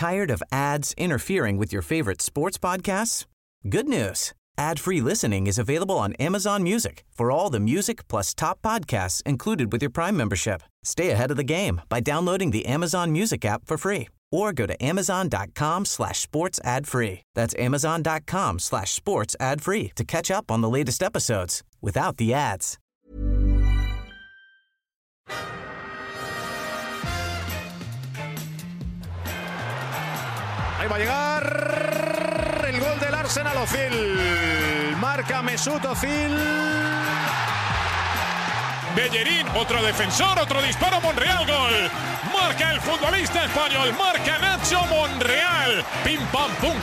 Tired of ads interfering with your favorite sports podcasts? Good news. Ad-free listening is available on Amazon Music for all the music plus top podcasts included with your Prime membership. Stay ahead of the game by downloading the Amazon Music app for free or go to amazon.com/sports ad free. That's amazon.com/sports ad free to catch up on the latest episodes without the ads. Ahí va a llegar el gol del Arsenal. Ozil marca Mesut Ozil. Bellerín, otro defensor, otro disparo, Monreal, gol. Marca el futbolista español, marca Nacho Monreal. Pim pam pum.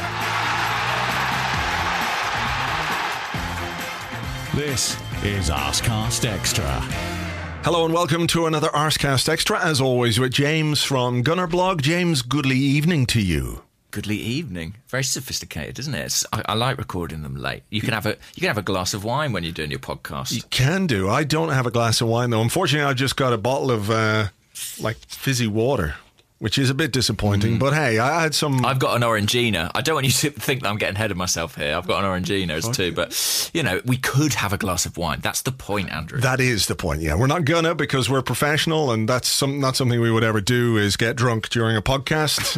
This is Arscast Extra. Hello and welcome to another Arscast Extra, as always with James from Gunner Blog. James, goodly evening to you. Goodly evening. Very sophisticated, isn't it? I like recording them late. You can have a glass of wine when you're doing your podcast. You can do. I don't have a glass of wine though. Unfortunately, I just got a bottle of fizzy water, which is a bit disappointing. But hey, I had some. I've got an Orangina. I don't want you to think that I'm getting ahead of myself here. I've got an Orangina too. But you know, we could have a glass of wine. That's the point, Andrew. That is the point. Yeah, we're not gonna, because we're professional, and that's not something we would ever do. Is get drunk during a podcast.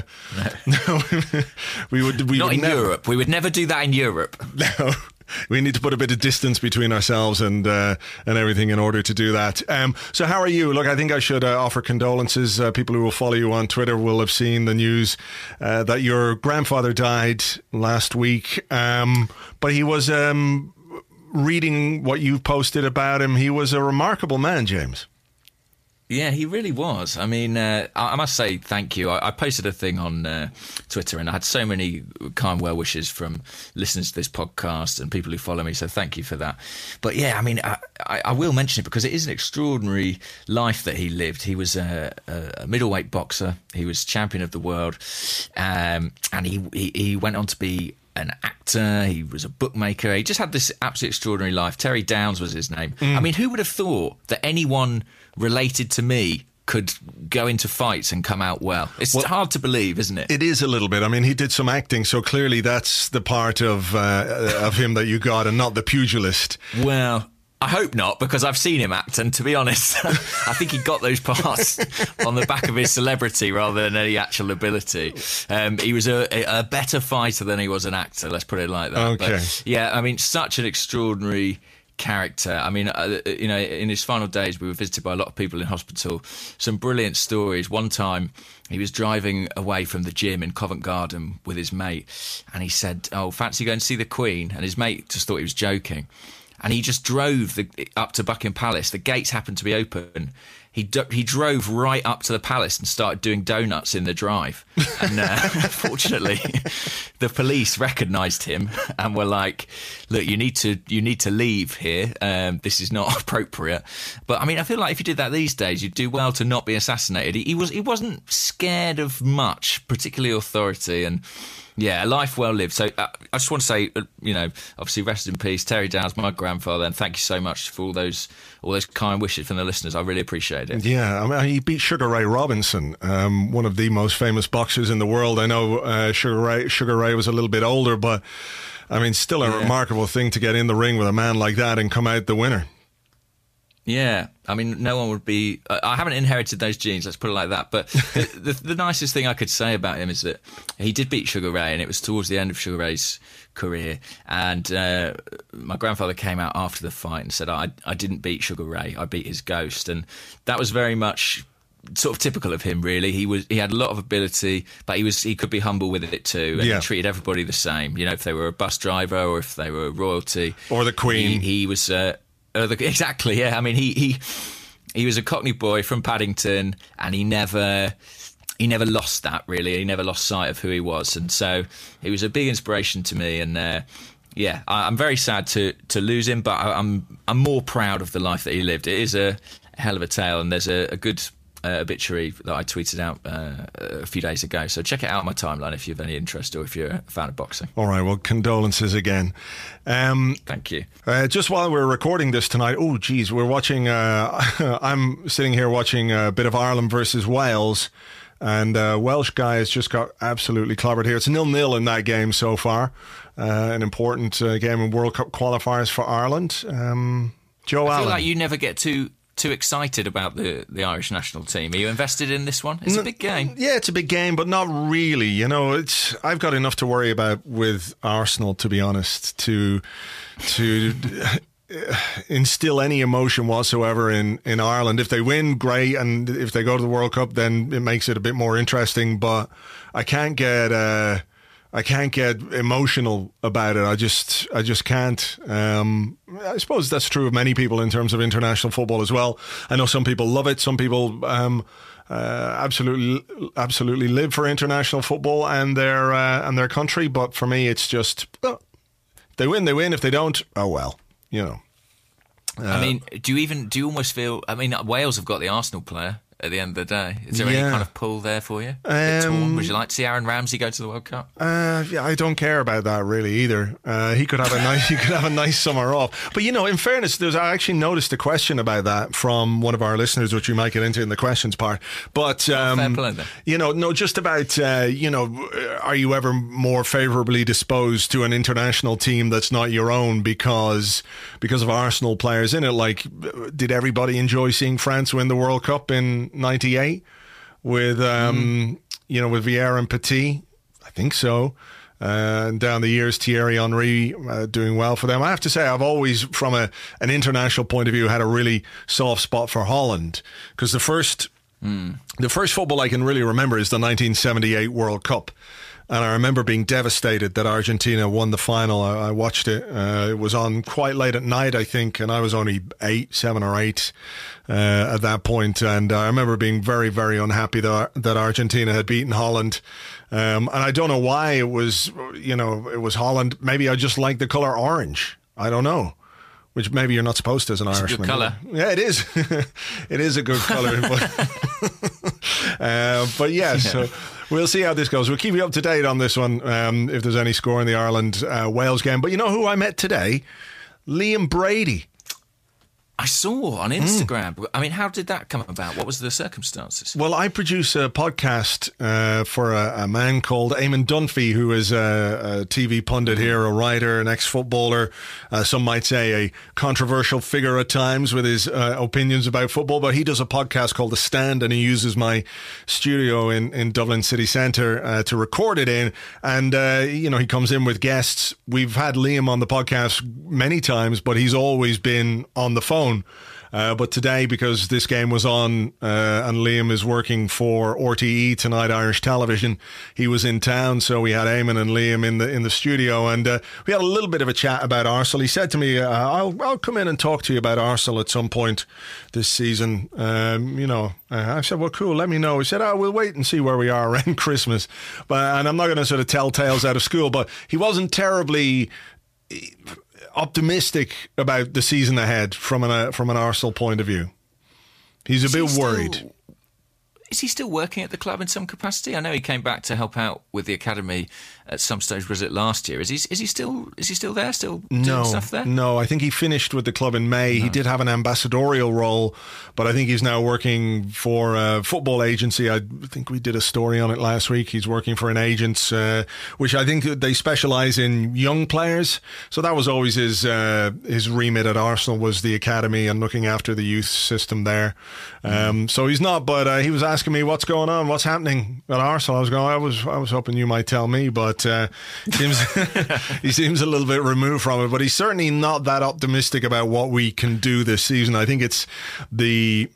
No, we would. We not would in never. Europe. We would never do that in Europe. No. We need to put a bit of distance between ourselves and everything in order to do that. So how are you? Look, I think I should offer condolences. People who will follow you on Twitter will have seen the news that your grandfather died last week. But he was, reading what you've posted about him, he was a remarkable man, James. Yeah, he really was. I mean, I must say thank you. I posted a thing on Twitter and I had so many kind well wishes from listeners to this podcast and people who follow me, so thank you for that. But yeah, I mean, I will mention it because it is an extraordinary life that he lived. He was a middleweight boxer. He was champion of the world, and he went on to be an actor. He was a bookmaker. He just had this absolutely extraordinary life. Terry Downs was his name. I mean, who would have thought that anyone related to me could go into fights and come out well? It's hard to believe, isn't it? It is a little bit. I mean, he did some acting, so clearly that's the part of him that you got, and not the pugilist. Well, I hope not, because I've seen him act, and to be honest, I think he got those parts on the back of his celebrity rather than any actual ability. He was a better fighter than he was an actor, let's put it like that. Okay. But, yeah, I mean, such an extraordinary character. I mean, you know, in his final days, we were visited by a lot of people in hospital. Some brilliant stories. One time, he was driving away from the gym in Covent Garden with his mate, and he said, "Oh, fancy going to see the Queen?" And his mate just thought he was joking. And he just drove up to Buckingham Palace. The gates happened to be open. He drove right up to the palace and started doing donuts in the drive. And fortunately, the police recognised him and were like, "Look, you need to leave here. This is not appropriate." But I mean, I feel like if you did that these days, you'd do well to not be assassinated. He wasn't scared of much, particularly authority, and yeah, a life well lived. So I just want to say, you know, obviously rest in peace, Terry Downs, my grandfather, and thank you so much for all those kind wishes from the listeners. I really appreciate it. Yeah, I mean, he beat Sugar Ray Robinson, one of the most famous boxers in the world. I know Sugar Ray was a little bit older, but I mean, still a remarkable thing to get in the ring with a man like that and come out the winner. Yeah, I mean, no one would be... I haven't inherited those genes, let's put it like that. But the nicest thing I could say about him is that he did beat Sugar Ray, and it was towards the end of Sugar Ray's career. And my grandfather came out after the fight and said, I didn't beat Sugar Ray, I beat his ghost. And that was very much sort of typical of him, really. He had a lot of ability, but he could be humble with it too, and he treated everybody the same. You know, if they were a bus driver or if they were royalty. Or the Queen. He was... exactly, yeah. I mean, he was a Cockney boy from Paddington, and he never lost that, really. He never lost sight of who he was, and so he was a big inspiration to me. And yeah, I'm very sad to lose him, but I'm more proud of the life that he lived. It is a hell of a tale, and there's a good obituary that I tweeted out a few days ago. So check it out on my timeline if you have any interest, or if you're a fan of boxing. All right, well, condolences again. Thank you. Just while we're recording this tonight, oh geez, we're watching I'm sitting here watching a bit of Ireland versus Wales, And Welsh guy has just got absolutely clobbered here. It's 0-0 in that game so far. An important game in World Cup qualifiers for Ireland. Joe Allen. I feel like you never get too excited about the Irish national team. Are you invested in this one? It's a big game. Yeah, it's a big game, but not really. You know, I've got enough to worry about with Arsenal, to be honest, to instill any emotion whatsoever in Ireland. If they win, great, and if they go to the World Cup, then it makes it a bit more interesting. But I can't get emotional about it. I just can't. I suppose that's true of many people in terms of international football as well. I know some people love it. Some people absolutely live for international football and their country. But for me, it's just if they win, they win. If they don't, oh well. You know. I mean, do you almost feel? I mean, Wales have got the Arsenal player at the end of the day. Is there any kind of pull there for you? Would you like to see Aaron Ramsey go to the World Cup? Yeah, I don't care about that really either. He could have a nice summer off. But you know, in fairness, I actually noticed a question about that from one of our listeners, which we might get into in the questions part. But fair play then. You know, no, just about are you ever more favourably disposed to an international team that's not your own because of Arsenal players in it? Like, did everybody enjoy seeing France win the World Cup in 98 with with Vieira and Petit? I think so. And down the years, Thierry Henry doing well for them. I have to say, I've always, from an international point of view, had a really soft spot for Holland, because the first football I can really remember is the 1978 World Cup. And I remember being devastated that Argentina won the final. I watched it. It was on quite late at night, I think, and I was only 7 or 8 at that point. And I remember being very, very unhappy that Argentina had beaten Holland. And I don't know why it was Holland. Maybe I just like the colour orange. I don't know. Which maybe you're not supposed to as an Irishman. It's a good colour. Yeah, it is. It is a good colour. But yeah, so we'll see how this goes. We'll keep you up to date on this one if there's any score in the Ireland-Wales game. But you know who I met today? Liam Brady. I saw on Instagram. I mean, how did that come about? What was the circumstances? Well, I produce a podcast for a man called Eamon Dunphy, who is a TV pundit here, a writer, an ex-footballer. Some might say a controversial figure at times with his opinions about football, but he does a podcast called The Stand, and he uses my studio in Dublin City Centre to record it in. And, he comes in with guests. We've had Liam on the podcast many times, but he's always been on the phone. But today, because this game was on and Liam is working for RTE Tonight Irish Television, he was in town, so we had Eamon and Liam in the studio, and we had a little bit of a chat about Arsenal. He said to me, I'll come in and talk to you about Arsenal at some point this season. I said, well, cool, let me know. He said, we'll wait and see where we are around Christmas. And I'm not going to sort of tell tales out of school, but he wasn't terribly optimistic about the season ahead from an Arsenal point of view. He's a bit worried. Is he still working at the club in some capacity? I know he came back to help out with the academy at some stage. Was it last year? Is he still there? Still doing stuff there? No, I think he finished with the club in May. No. He did have an ambassadorial role, but I think he's now working for a football agency. I think we did a story on it last week. He's working for an agent, which I think they specialise in young players. So that was always his remit at Arsenal, was the academy and looking after the youth system there. So he's not, but he was asking me what's going on, what's happening at Arsenal. I was going, I was hoping you might tell me, but he seems a little bit removed from it. But he's certainly not that optimistic about what we can do this season. I think it's the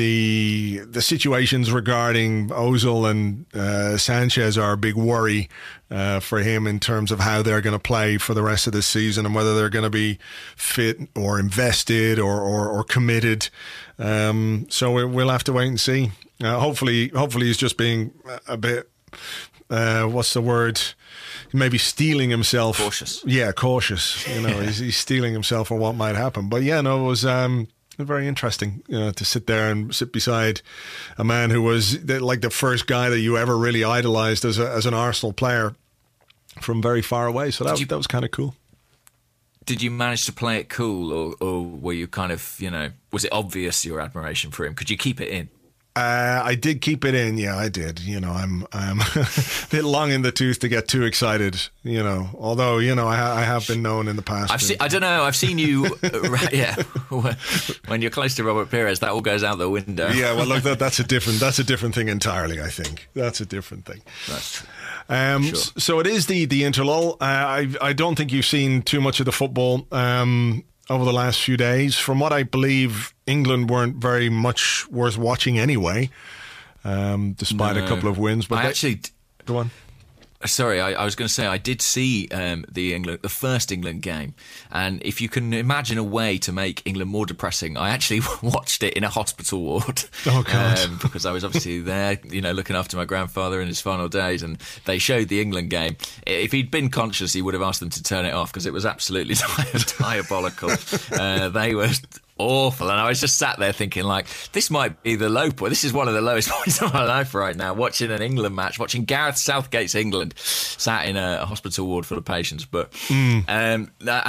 situations regarding Ozil and Sanchez are a big worry for him in terms of how they're going to play for the rest of the season and whether they're going to be fit or invested or committed. So we'll have to wait and see. Hopefully he's just being a bit, what's the word? Maybe steeling himself. Cautious. Yeah, cautious. He's steeling himself for what might happen. But yeah, no, it was very interesting to sit there and sit beside a man who was like the first guy that you ever really idolised as an Arsenal player from very far away. So that was kind of cool. Did you manage to play it cool, or were you kind of, was it obvious your admiration for him? Could you keep it in? I did keep it in. Yeah, I did. You know, I'm a bit long in the tooth to get too excited. You know, although I have been known in the past. I don't know. I've seen you. When you're close to Robert Pires, that all goes out the window. Yeah, well, look, that's a different thing entirely. I think that's a different thing. That's true. Sure. So it is the interlull. I don't think you've seen too much of the football over the last few days. From what I believe, England weren't very much worth watching anyway, despite a couple of wins. But go on. Sorry, I was going to say I did see the first England game, and if you can imagine a way to make England more depressing, I actually watched it in a hospital ward. Oh God! Because I was obviously there, looking after my grandfather in his final days, and they showed the England game. If he'd been conscious, he would have asked them to turn it off because it was absolutely diabolical. They were awful, and I was just sat there thinking, like, this might be the low point. This is one of the lowest points of my life right now, watching an England match, watching Gareth Southgate's England sat in a hospital ward full of patients. But I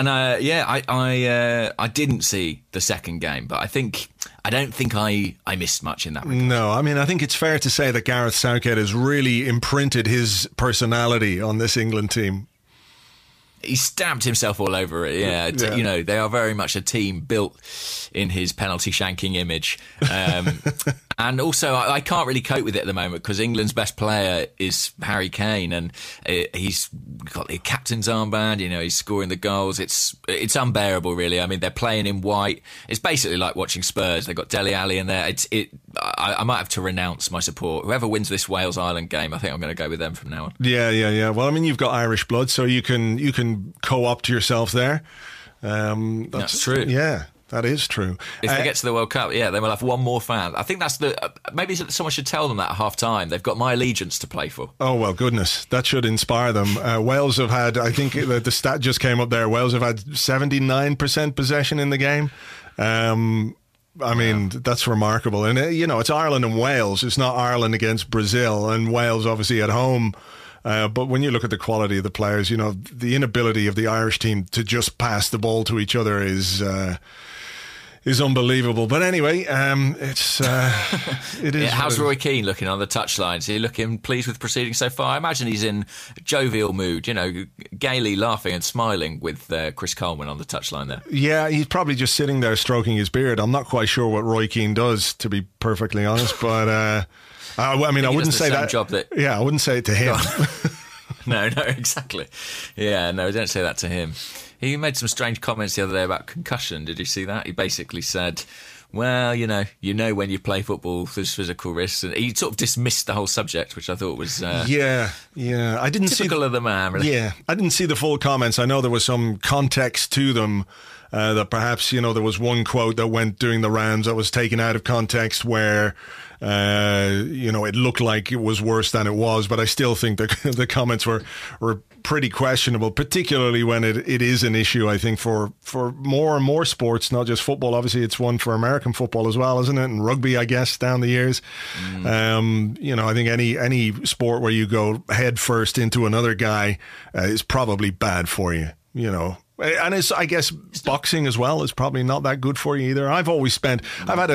didn't see the second game, but I don't think I missed much in that regard. No, I mean, I think it's fair to say that Gareth Southgate has really imprinted his personality on this England team. He stamped himself all over it, yeah. They are very much a team built in his penalty shanking image. And also, I can't really cope with it at the moment because England's best player is Harry Kane, and he's got the captain's armband, he's scoring the goals. It's unbearable, really. I mean, they're playing in white. It's basically like watching Spurs. They've got Dele Alli in there. I might have to renounce my support. Whoever wins this Wales-Ireland game, I think I'm going to go with them from now on. Yeah. Well, I mean, you've got Irish blood, so you can co-opt yourself there. That's true. Yeah, that is true. If they get to the World Cup, they will have one more fan. I think that's maybe someone should tell them that at half-time. They've got my allegiance to play for. Oh, well, goodness. That should inspire them. Wales have had, I think the stat just came up there, Wales have had 79% possession in the game. I mean, that's remarkable. And, it's Ireland and Wales. It's not Ireland against Brazil, and Wales obviously at home. But when you look at the quality of the players, the inability of the Irish team to just pass the ball to each other is unbelievable. But anyway, it is. How's Roy Keane looking on the touchline? Is he looking pleased with proceedings so far? I imagine he's in jovial mood, gaily laughing and smiling with Chris Coleman on the touchline there. Yeah, he's probably just sitting there stroking his beard. I'm not quite sure what Roy Keane does, to be perfectly honest, but I wouldn't say that. Yeah, I wouldn't say it to him. No, exactly. Yeah, no, don't say that to him. He made some strange comments the other day about concussion. Did you see that? He basically said, well, when you play football, there's physical risks. And he sort of dismissed the whole subject, which I thought was I didn't typical of the man, really. Yeah, I didn't see the full comments. I know there was some context to them. That perhaps, there was one quote that went doing the rounds that was taken out of context where, it looked like it was worse than it was. But I still think the comments were pretty questionable, particularly when it is an issue, I think, for more and more sports, not just football. Obviously, it's one for American football as well, isn't it? And rugby, I guess, down the years. I think any sport where you go head first into another guy is probably bad for you, And I guess boxing as well is probably not that good for you either. I've had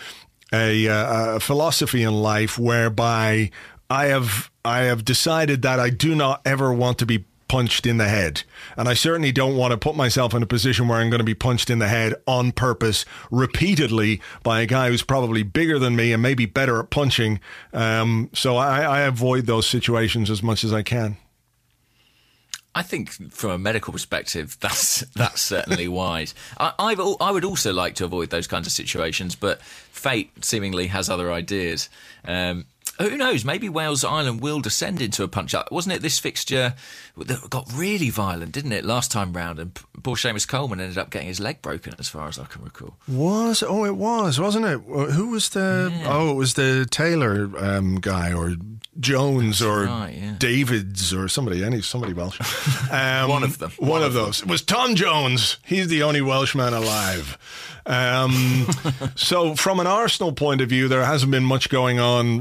a philosophy in life whereby I have decided that I do not ever want to be punched in the head. And I certainly don't want to put myself in a position where I'm going to be punched in the head on purpose repeatedly by a guy who's probably bigger than me and maybe better at punching. So I avoid those situations as much as I can. I think from a medical perspective, that's certainly wise. I would also like to avoid those kinds of situations, but fate seemingly has other ideas. Who knows? Maybe Wales-Ireland will descend into a punch-up. Wasn't it this fixture that got really violent, didn't it, last time round? And poor Seamus Coleman ended up getting his leg broken, as far as I can recall. It was, wasn't it? Who was the... Yeah. Oh, it was the Taylor guy, or Jones, or Davids, or somebody Welsh. One of them. One of those. It was Tom Jones. He's the only Welshman alive. So from an Arsenal point of view, there hasn't been much going on really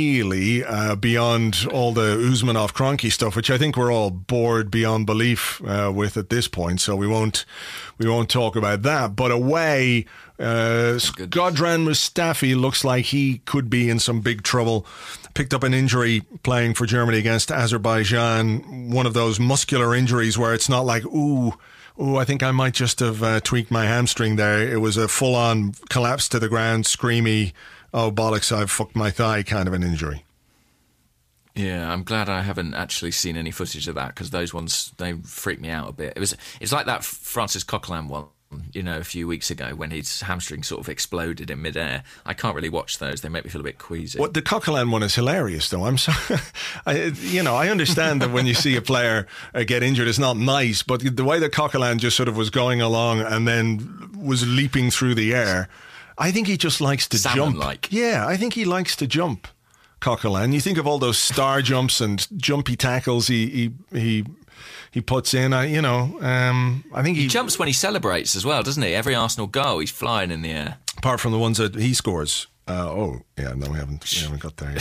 really, beyond all the Usmanov-Kroenke stuff, which I think we're all bored beyond belief with at this point, so we won't talk about that. But away, Shkodran Mustafi looks like he could be in some big trouble. Picked up an injury playing for Germany against Azerbaijan, one of those muscular injuries where it's not like, ooh, I think I might just have tweaked my hamstring there. It was a full-on collapse to the ground, screamy, oh, bollocks, I've fucked my thigh kind of an injury. Yeah, I'm glad I haven't actually seen any footage of that, because those ones, they freaked me out a bit. It's like that Francis Coquelin one, a few weeks ago when his hamstring sort of exploded in midair. I can't really watch those. They make me feel a bit queasy. Well, the Coquelin one is hilarious, though. I'm sorry. I understand that when you see a player get injured, it's not nice, but the way that Coquelin just sort of was going along and then was leaping through the air, I think he just likes to Salmon-like. jump. Yeah, I think he likes to jump, Coquelin. You think of all those star jumps and jumpy tackles he puts in. I think he jumps when he celebrates as well, doesn't he? Every Arsenal goal, he's flying in the air. Apart from the ones that he scores. We haven't got there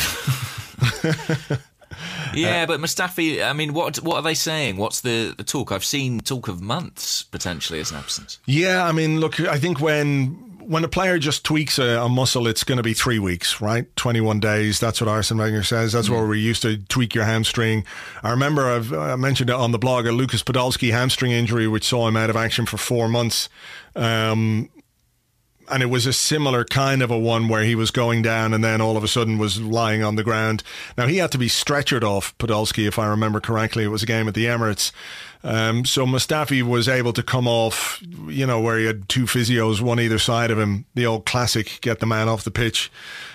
yet. Yeah, but Mustafi, I mean, what are they saying? What's the talk? I've seen talk of months potentially as an absence. Yeah, I mean, look, I think when a player just tweaks a muscle, it's going to be 3 weeks, right? 21 days. That's what Arsene Wenger says. That's where we used to tweak your hamstring. I remember I mentioned it on the blog, a Lucas Podolski hamstring injury, which saw him out of action for 4 months. And it was a similar kind of a one where he was going down and then all of a sudden was lying on the ground. Now, he had to be stretchered off, Podolski, if I remember correctly. It was a game at the Emirates. So Mustafi was able to come off, where he had 2 physios, one either side of him, the old classic get the man off the pitch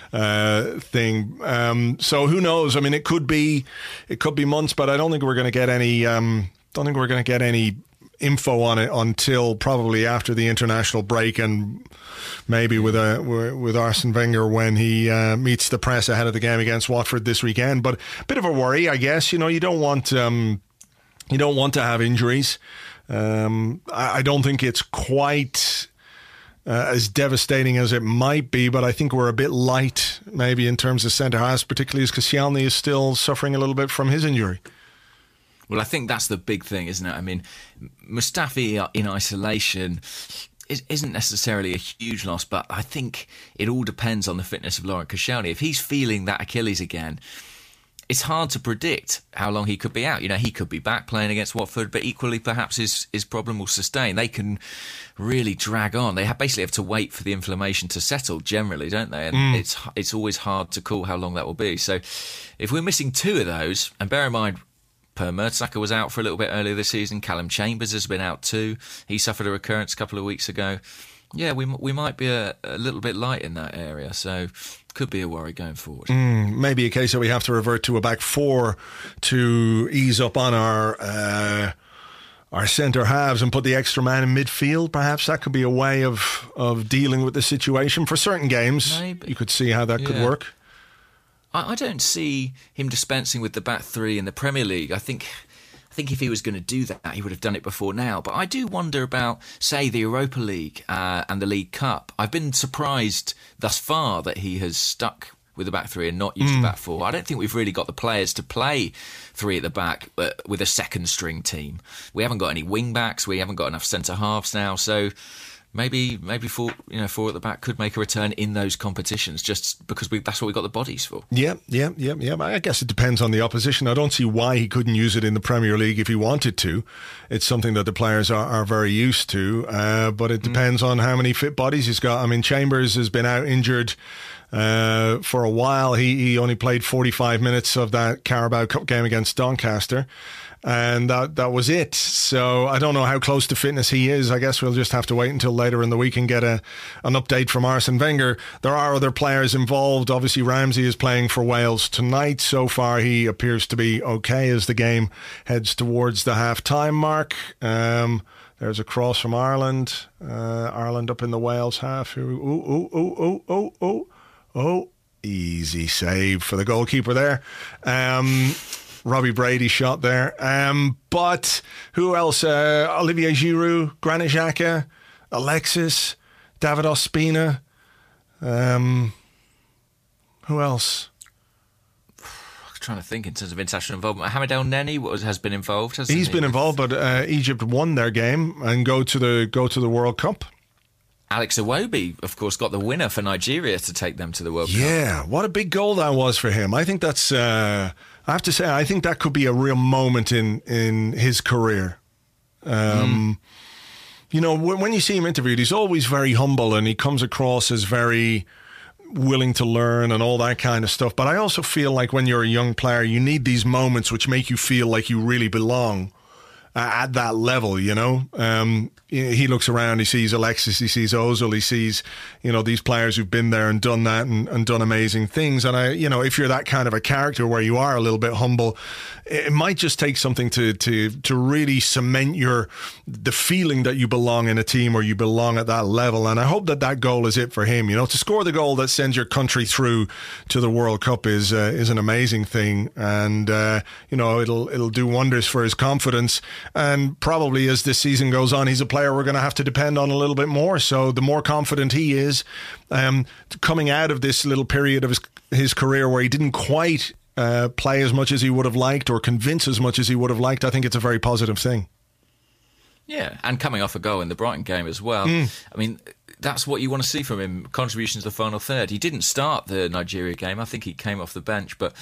thing. So who knows? I mean, it could be months, but I don't think we're going to get any info on it until probably after the international break, and maybe with Arsene Wenger when he meets the press ahead of the game against Watford this weekend. But a bit of a worry, I guess. You don't want to have injuries. I don't think it's quite as devastating as it might be, but I think we're a bit light maybe in terms of centre halves, particularly as Koscielny is still suffering a little bit from his injury. Well, I think that's the big thing, isn't it? I mean, Mustafi in isolation isn't necessarily a huge loss, but I think it all depends on the fitness of Laurent Koscielny. If he's feeling that Achilles again, it's hard to predict how long he could be out. He could be back playing against Watford, but equally perhaps his problem will sustain. They can really drag on. They basically have to wait for the inflammation to settle generally, don't they? And it's always hard to call how long that will be. So if we're missing 2 of those, and bear in mind, Per Mertesacker was out for a little bit earlier this season. Callum Chambers has been out too. He suffered a recurrence a couple of weeks ago. Yeah, we might be a little bit light in that area, so could be a worry going forward. Maybe a case that we have to revert to a back 4 to ease up on our centre halves and put the extra man in midfield. Perhaps that could be a way of dealing with the situation for certain games. Maybe. You could see how that could work. I don't see him dispensing with the back 3 in the Premier League. I think if he was going to do that, he would have done it before now. But I do wonder about, say, the Europa League and the League Cup. I've been surprised thus far that he has stuck with the back 3 and not used the back 4. I don't think we've really got the players to play 3 at the back with a second string team. We haven't got any wing backs. We haven't got enough centre halves now. So maybe 4 at the back could make a return in those competitions, just because that's what we've got the bodies for. Yeah. I guess it depends on the opposition. I don't see why he couldn't use it in the Premier League if he wanted to. It's something that the players are very used to, but it depends on how many fit bodies he's got. I mean, Chambers has been out injured for a while. He only played 45 minutes of that Carabao Cup game against Doncaster, and that was it. So I don't know how close to fitness he is. I guess we'll just have to wait until later in the week and get an update from Arsene Wenger. There are other players involved. Obviously, Ramsey is playing for Wales tonight. So far, he appears to be okay as the game heads towards the half-time mark. There's a cross from Ireland. Ireland up in the Wales half. Easy save for the goalkeeper there. Robbie Brady shot there. But who else? Olivier Giroud, Granit Xhaka, Alexis, David Ospina. Who else? trying to think in terms of international involvement. Mohamed El Neni has been involved, hasn't he? He's been involved, but Egypt won their game and go to the World Cup. Alex Iwobi, of course, got the winner for Nigeria to take them to the World Cup. Yeah, what a big goal that was for him. I think that's, I have to say, I think that could be a real moment in his career. You know, when you see him interviewed, he's always very humble and he comes across as very willing to learn and all that kind of stuff. But I also feel like when you're a young player, you need these moments which make you feel like you really belong at that level, you know. He looks around, he sees Alexis, he sees Ozil, he sees, you know, these players who've been there and done that and done amazing things. And if you're that kind of a character where you are a little bit humble, it might just take something to really cement the feeling that you belong in a team or you belong at that level. And I hope that goal is it for him. You know, to score the goal that sends your country through to the World Cup is an amazing thing, and it'll do wonders for his confidence. And probably as this season goes on, he's a player we're going to have to depend on a little bit more. So the more confident he is, coming out of this little period of his career where he didn't quite play as much as he would have liked or convince as much as he would have liked, I think it's a very positive thing. Yeah, and coming off a goal in the Brighton game as well. I mean, that's what you want to see from him, contributions to the final third. He didn't start the Nigeria game. I think he came off the bench, but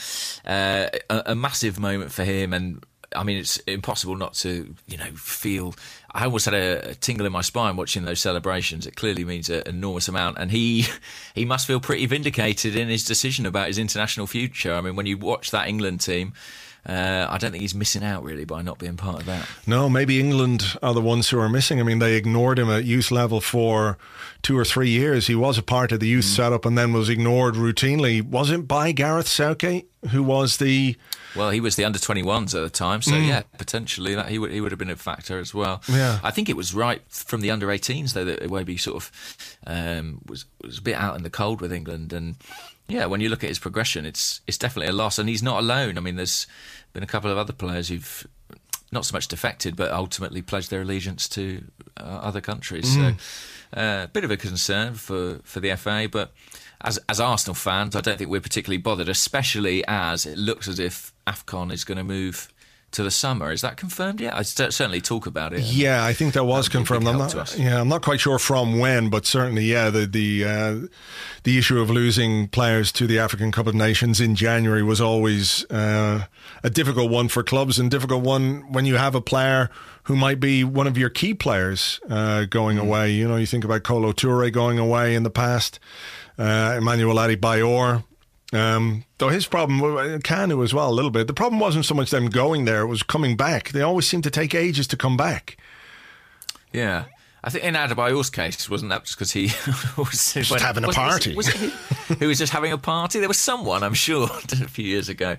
a massive moment for him. And I mean, it's impossible not to, feel. I almost had a tingle in my spine watching those celebrations. It clearly means an enormous amount, and he must feel pretty vindicated in his decision about his international future. I mean, when you watch that England team, I don't think he's missing out really by not being part of that. No, maybe England are the ones who are missing. I mean, they ignored him at youth level for 2 or 3 years. He was a part of the youth setup and then was ignored routinely. Was it by Gareth Southgate, who was the... Well, he was the under-21s at the time, so yeah, potentially that he would have been a factor as well. Yeah. I think it was right from the under-18s though that Iwobi sort of was a bit out in the cold with England, and yeah, when you look at his progression, it's definitely a loss, and he's not alone. I mean, there's been a couple of other players who've not so much defected, but ultimately pledged their allegiance to other countries. So, a bit of a concern for the FA, but as Arsenal fans, I don't think we're particularly bothered, especially as it looks as if AFCON is going to move to the summer. Is that confirmed yet? I certainly talk about it. Yeah, I think that was confirmed. I'm not quite sure from when, but certainly, yeah, the issue of losing players to the African Cup of Nations in January was always a difficult one for clubs, and difficult one when you have a player who might be one of your key players going away. You know, you think about Kolo Toure going away in the past, Emmanuel Adebayor. Though his problem, Kanu as well, a little bit. The problem wasn't so much them going there, it was coming back. They always seem to take ages to come back. Yeah. I think in Adebayor's case, wasn't that just because he was just having a party? Was it he who was just having a party? There was someone, I'm sure, a few years ago.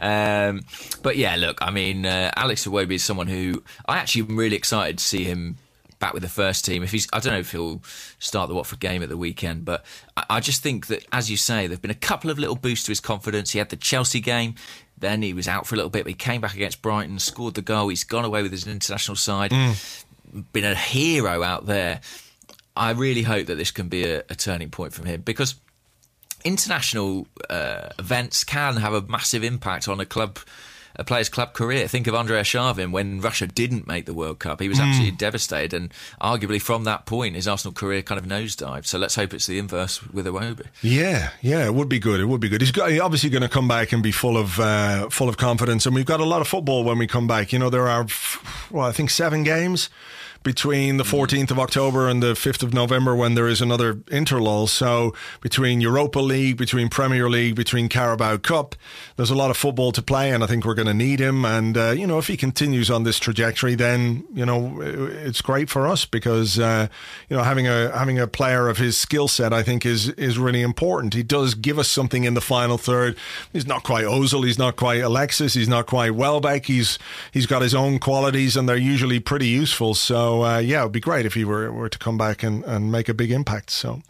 But yeah, look, I mean, Alex Iwobi is someone who I actually am really excited to see him back with the first team. I don't know if he'll start the Watford game at the weekend, but I just think that, as you say, there've been a couple of little boosts to his confidence. He had the Chelsea game, then he was out for a little bit, but he came back against Brighton, scored the goal. He's gone away with his international side, been a hero out there. I really hope that this can be a turning point from him, because international events can have a massive impact on a player's club career. Think of Andrei Arshavin when Russia didn't make the World Cup. He was absolutely devastated, and arguably from that point his Arsenal career kind of nosedived. So let's hope it's the inverse with Iwobi. Yeah, it would be good. It would be good. He's obviously going to come back and be full of confidence, and we've got a lot of football when we come back. You know, there are, I think 7 games between the 14th of October and the 5th of November when there is another interlull. So between Europa League, between Premier League, between Carabao Cup, there's a lot of football to play, and I think we're going to need him. And, if he continues on this trajectory, then, it's great for us, because, having a player of his skill set, I think is really important. He does give us something in the final third. He's not quite Ozil, he's not quite Alexis, he's not quite Welbeck. He's got his own qualities, and they're usually pretty useful. So, it would be great if he were to come back and make a big impact. So,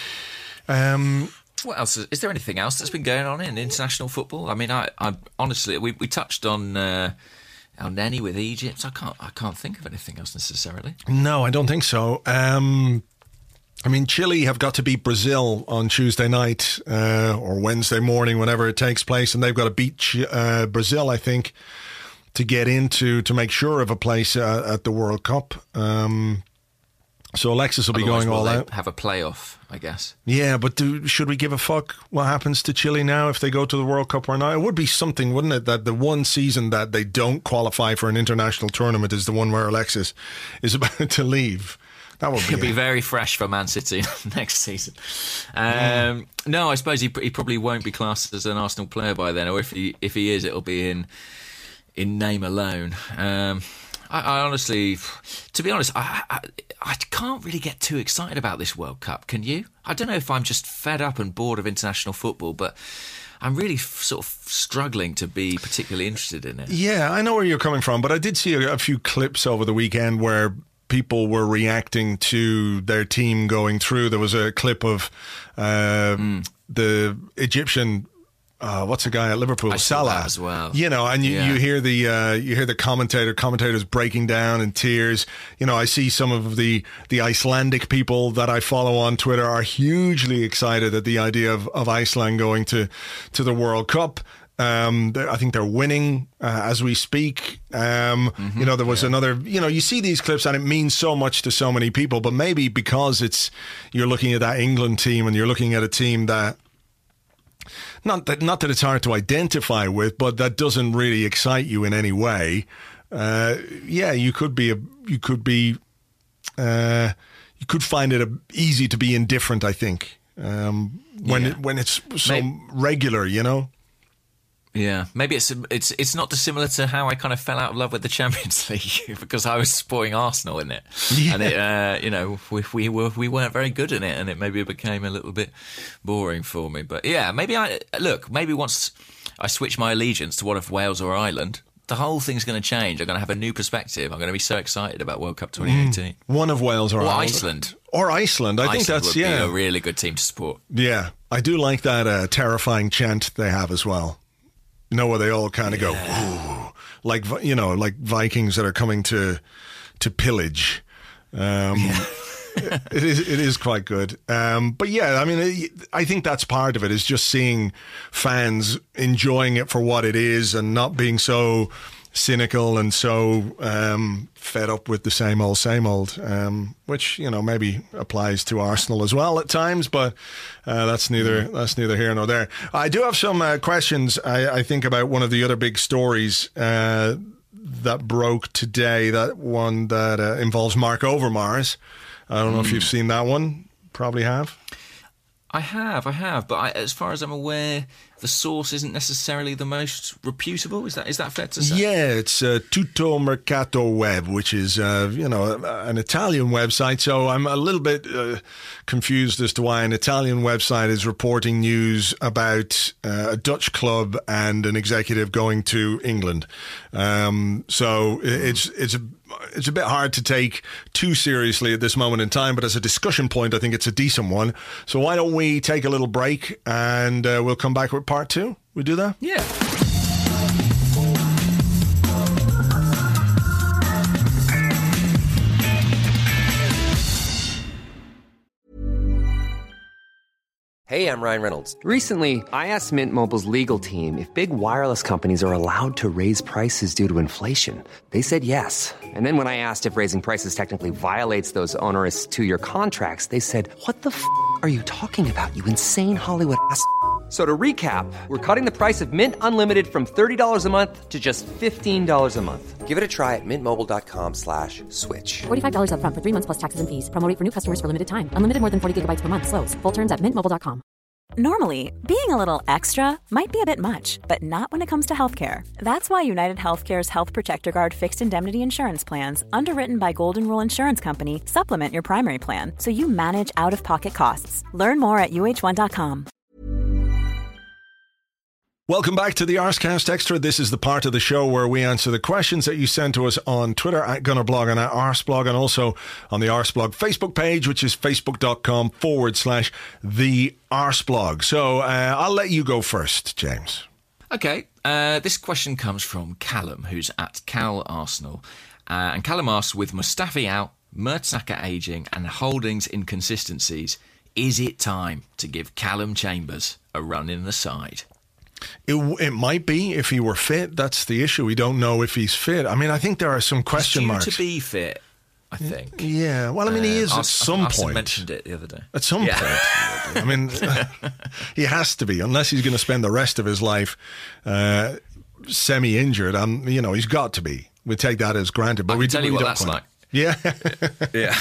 what else? Is there anything else that's been going on in international football? I mean, I honestly, we touched on El Neni with Egypt. I can't think of anything else necessarily. No, I don't think so. I mean, Chile have got to beat Brazil on Tuesday night or Wednesday morning, whenever it takes place, and they've got to beat Brazil, I think, to get into, to make sure of a place at the World Cup. So Alexis will be going all out. Have a playoff, I guess. Yeah, but should we give a fuck what happens to Chile now if they go to the World Cup or not? It would be something, wouldn't it, that the one season that they don't qualify for an international tournament is the one where Alexis is about to leave. That would be very fresh for Man City next season. No, I suppose he probably won't be classed as an Arsenal player by then, or if he is, it'll be in name alone. I honestly, to be honest, I can't really get too excited about this World Cup. Can you? I don't know if I'm just fed up and bored of international football, but I'm really sort of struggling to be particularly interested in it. Yeah, I know where you're coming from, but I did see a few clips over the weekend where people were reacting to their team going through. There was a clip of the Egyptian, what's the guy at Liverpool, Salah, as well. You know, and you hear the commentators breaking down in tears. You know, I see some of the Icelandic people that I follow on Twitter are hugely excited at the idea of Iceland going to the World Cup. I think they're winning as we speak. You know, there was another, you know, you see these clips and it means so much to so many people, but maybe because you're looking at that England team and you're looking at a team that, not that it's hard to identify with, but that doesn't really excite you in any way. You could find it easy to be indifferent, I think, when it's so regular, you know. Yeah, maybe it's not dissimilar to how I kind of fell out of love with the Champions League because I was supporting Arsenal in it, and it, you know, we weren't very good in it, and maybe it became a little bit boring for me. But yeah, maybe once I switch my allegiance to one of Wales or Ireland, the whole thing's going to change. I'm going to have a new perspective. I'm going to be so excited about World Cup 2018. One of Wales or Iceland. Or Iceland. I think that's would be a really good team to support. Yeah, I do like that terrifying chant they have as well. You know, where they all kind of go, ooh, like, you know, like Vikings that are coming to pillage. It is quite good. But yeah, I mean, I think that's part of it, is just seeing fans enjoying it for what it is and not being so cynical and so fed up with the same old, which, you know, maybe applies to Arsenal as well at times, but that's neither here nor there. I do have some questions, I think, about one of the other big stories that broke today, that one that involves Mark Overmars. I don't know if you've seen that one. Probably have. I have, but as far as I'm aware, the source isn't necessarily the most reputable. Is that fair to say? Yeah, it's Tutto Mercato Web, which is an Italian website. So I'm a little bit confused as to why an Italian website is reporting news about a Dutch club and an executive going to England. So it's a bit hard to take too seriously at this moment in time, but as a discussion point, I think it's a decent one. So why don't we take a little break and we'll come back with part two? We do that? Yeah. Hey, I'm Ryan Reynolds. Recently, I asked Mint Mobile's legal team if big wireless companies are allowed to raise prices due to inflation. They said yes. And then when I asked if raising prices technically violates those onerous 2-year contracts, they said, "What the f*** are you talking about, you insane Hollywood ass?" So to recap, we're cutting the price of Mint Unlimited from $30 a month to just $15 a month. Give it a try at mintmobile.com/switch. $45 up front for 3 months plus taxes and fees. Promo rate for new customers for limited time. Unlimited more than 40 gigabytes per month. Slows full terms at mintmobile.com. Normally, being a little extra might be a bit much, but not when it comes to healthcare. That's why United Healthcare's Health Protector Guard fixed indemnity insurance plans, underwritten by Golden Rule Insurance Company, supplement your primary plan so you manage out-of-pocket costs. Learn more at uh1.com. Welcome back to the Arscast Extra. This is the part of the show where we answer the questions that you send to us on Twitter at Gunnerblog and at Arsblog, and also on the Arsblog Facebook page, which is facebook.com/the Arsblog. So I'll let you go first, James. Okay. This question comes from Callum, who's at Cal Arsenal. And Callum asks, with Mustafi out, Mertesacker ageing and Holding's inconsistencies, is it time to give Callum Chambers a run in the side? It might be if he were fit. That's the issue. We don't know if he's fit. I mean, I think there are some question marks. To be fit, I think. Yeah. Well, I mean, he is at some point. I mentioned it the other day. At some point. I mean, he has to be, unless he's going to spend the rest of his life semi-injured. He's got to be. We take that as granted. But I can tell you what that's like. Yeah. Yeah.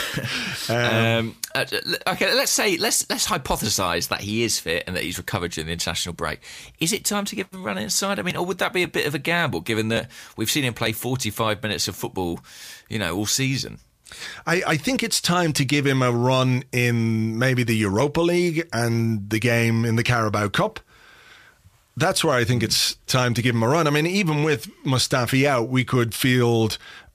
Okay, let's hypothesise that he is fit and that he's recovered during the international break. Is it time to give him a run inside? I mean, or would that be a bit of a gamble, given that we've seen him play 45 minutes of football, all season? I think it's time to give him a run in maybe the Europa League and the game in the Carabao Cup. That's where I think it's time to give him a run. I mean, even with Mustafi out, we could field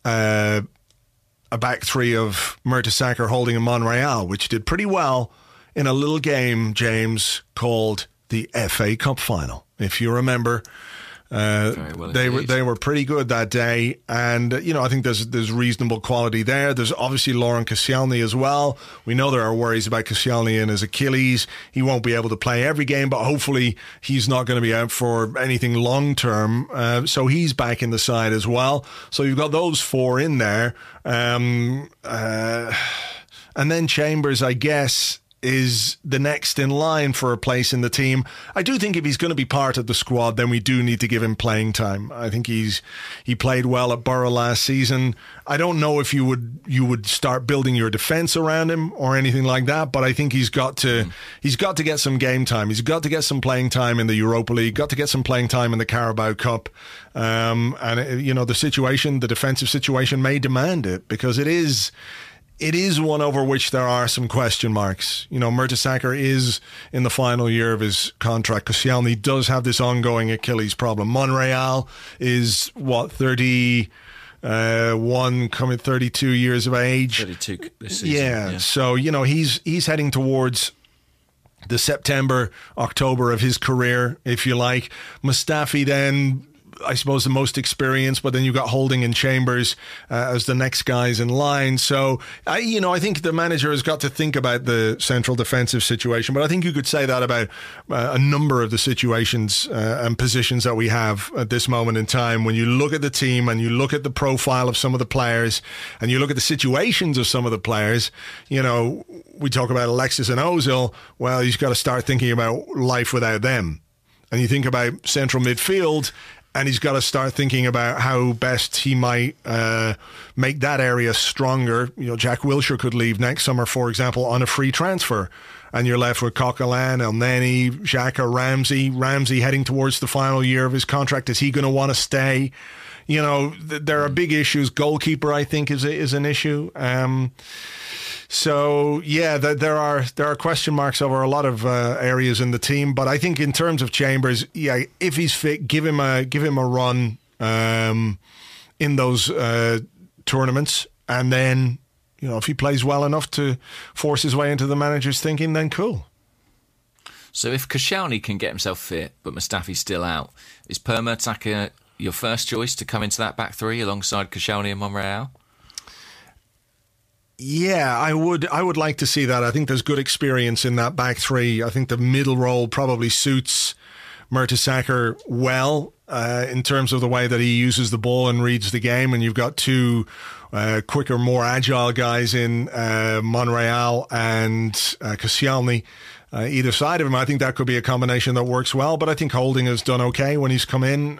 a back three of Mertesacker, Holding, and Monreal, which did pretty well in a little game, James, called the FA Cup Final. If you remember, they were pretty good that day, and I think there's reasonable quality there. There's obviously Laurent Koscielny as well. We know there are worries about Koscielny and his Achilles. He won't be able to play every game, but hopefully he's not going to be out for anything long term. So he's back in the side as well. So you've got those four in there, and then Chambers, I guess, is the next in line for a place in the team. I do think if he's going to be part of the squad, then we do need to give him playing time. I think he played well at Borough last season. I don't know if you would start building your defence around him or anything like that, but I think he's got to get some game time. He's got to get some playing time in the Europa League, got to get some playing time in the Carabao Cup. The defensive situation may demand it, because it is one over which there are some question marks. Mertesacker is in the final year of his contract. Koscielny does have this ongoing Achilles problem. Monreal is, 31, coming 32 years of age. 32 this season. Yeah. So, he's heading towards the September, October of his career, if you like. Mustafi then, I suppose, the most experienced, but then you've got Holding and Chambers as the next guys in line. So, I think the manager has got to think about the central defensive situation, but I think you could say that about a number of the situations and positions that we have at this moment in time. When you look at the team and you look at the profile of some of the players and you look at the situations of some of the players, we talk about Alexis and Ozil. Well, he's got to start thinking about life without them. And you think about central midfield, and he's got to start thinking about how best he might make that area stronger. Jack Wilshere could leave next summer, for example, on a free transfer. And you're left with Coquelin, Elneny, Xhaka, Ramsey. Ramsey heading towards the final year of his contract. Is he going to want to stay? There are big issues. Goalkeeper, I think, is an issue. So yeah, there are question marks over a lot of areas in the team, but I think in terms of Chambers, yeah, if he's fit, give him a run in those tournaments, and then if he plays well enough to force his way into the manager's thinking, then cool. So if Koscielny can get himself fit, but Mustafi's still out, is Per Mertesacker your first choice to come into that back three alongside Koscielny and Monreal? Yeah, I would like to see that. I think there's good experience in that back three. I think the middle role probably suits Mertesacker well in terms of the way that he uses the ball and reads the game. And you've got two quicker, more agile guys in Monreal and Koscielny either side of him. I think that could be a combination that works well. But I think Holding has done okay when he's come in.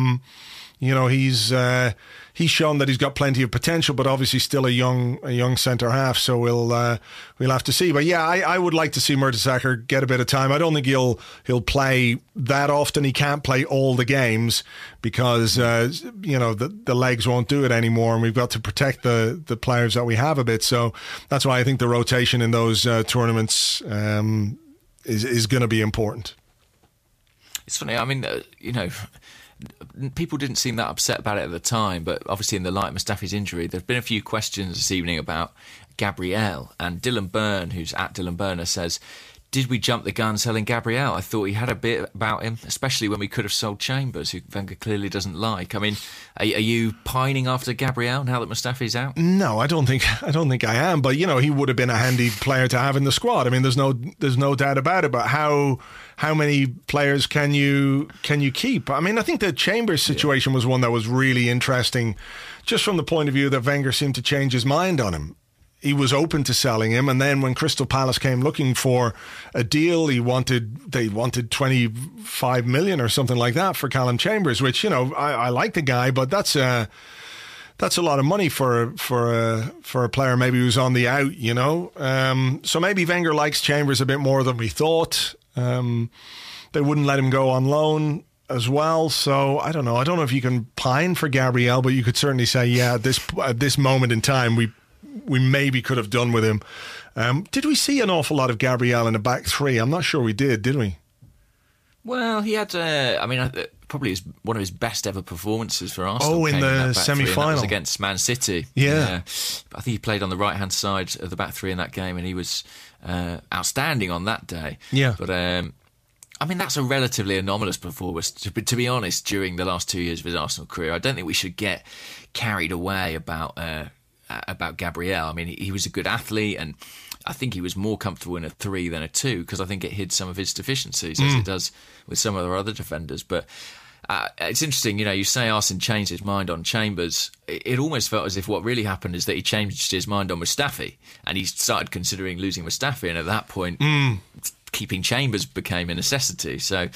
He's shown that he's got plenty of potential, but obviously still a young centre half. So we'll have to see. But yeah, I would like to see Mertesacker get a bit of time. I don't think he'll play that often. He can't play all the games because the legs won't do it anymore, and we've got to protect the players that we have a bit. So that's why I think the rotation in those tournaments is going to be important. It's funny. I mean, people didn't seem that upset about it at the time, but obviously in the light of Mustafi's injury, there's been a few questions this evening about Gabriel, and Dylan Byrne, who's at Dylan Burner, says, did we jump the gun selling Gabriel? I thought he had a bit about him, especially when we could have sold Chambers, who Wenger clearly doesn't like. I mean, are you pining after Gabriel now that Mustafi's out? No, I don't think I am. But he would have been a handy player to have in the squad. I mean, there's no doubt about it. But how many players can you keep? I mean, I think the Chambers situation was one that was really interesting, just from the point of view that Wenger seemed to change his mind on him. He was open to selling him, and then when Crystal Palace came looking for a deal, they wanted 25 million or something like that for Callum Chambers, which I like the guy, but that's a lot of money for a player maybe who's on the out, So maybe Wenger likes Chambers a bit more than we thought. They wouldn't let him go on loan as well, so I don't know. I don't know if you can pine for Gabriel, but you could certainly say, at this moment in time, we maybe could have done with him. Did we see an awful lot of Gabriel in the back three? I'm not sure we did we? Well, he had, probably one of his best ever performances for Arsenal. Oh, in the semi-final. That was against Man City. Yeah. I think he played on the right-hand side of the back three in that game, and he was outstanding on that day. Yeah. But, that's a relatively anomalous performance, to be honest, during the last 2 years of his Arsenal career. I don't think we should get carried away about Gabriel. I mean, he was a good athlete, and I think he was more comfortable in a 3 than a 2, because I think it hid some of his deficiencies, as it does with some of our other defenders. But it's interesting, you say Arsene changed his mind on Chambers. It almost felt as if what really happened is that he changed his mind on Mustafi, and he started considering losing Mustafi, and at that point, keeping Chambers became a necessity. So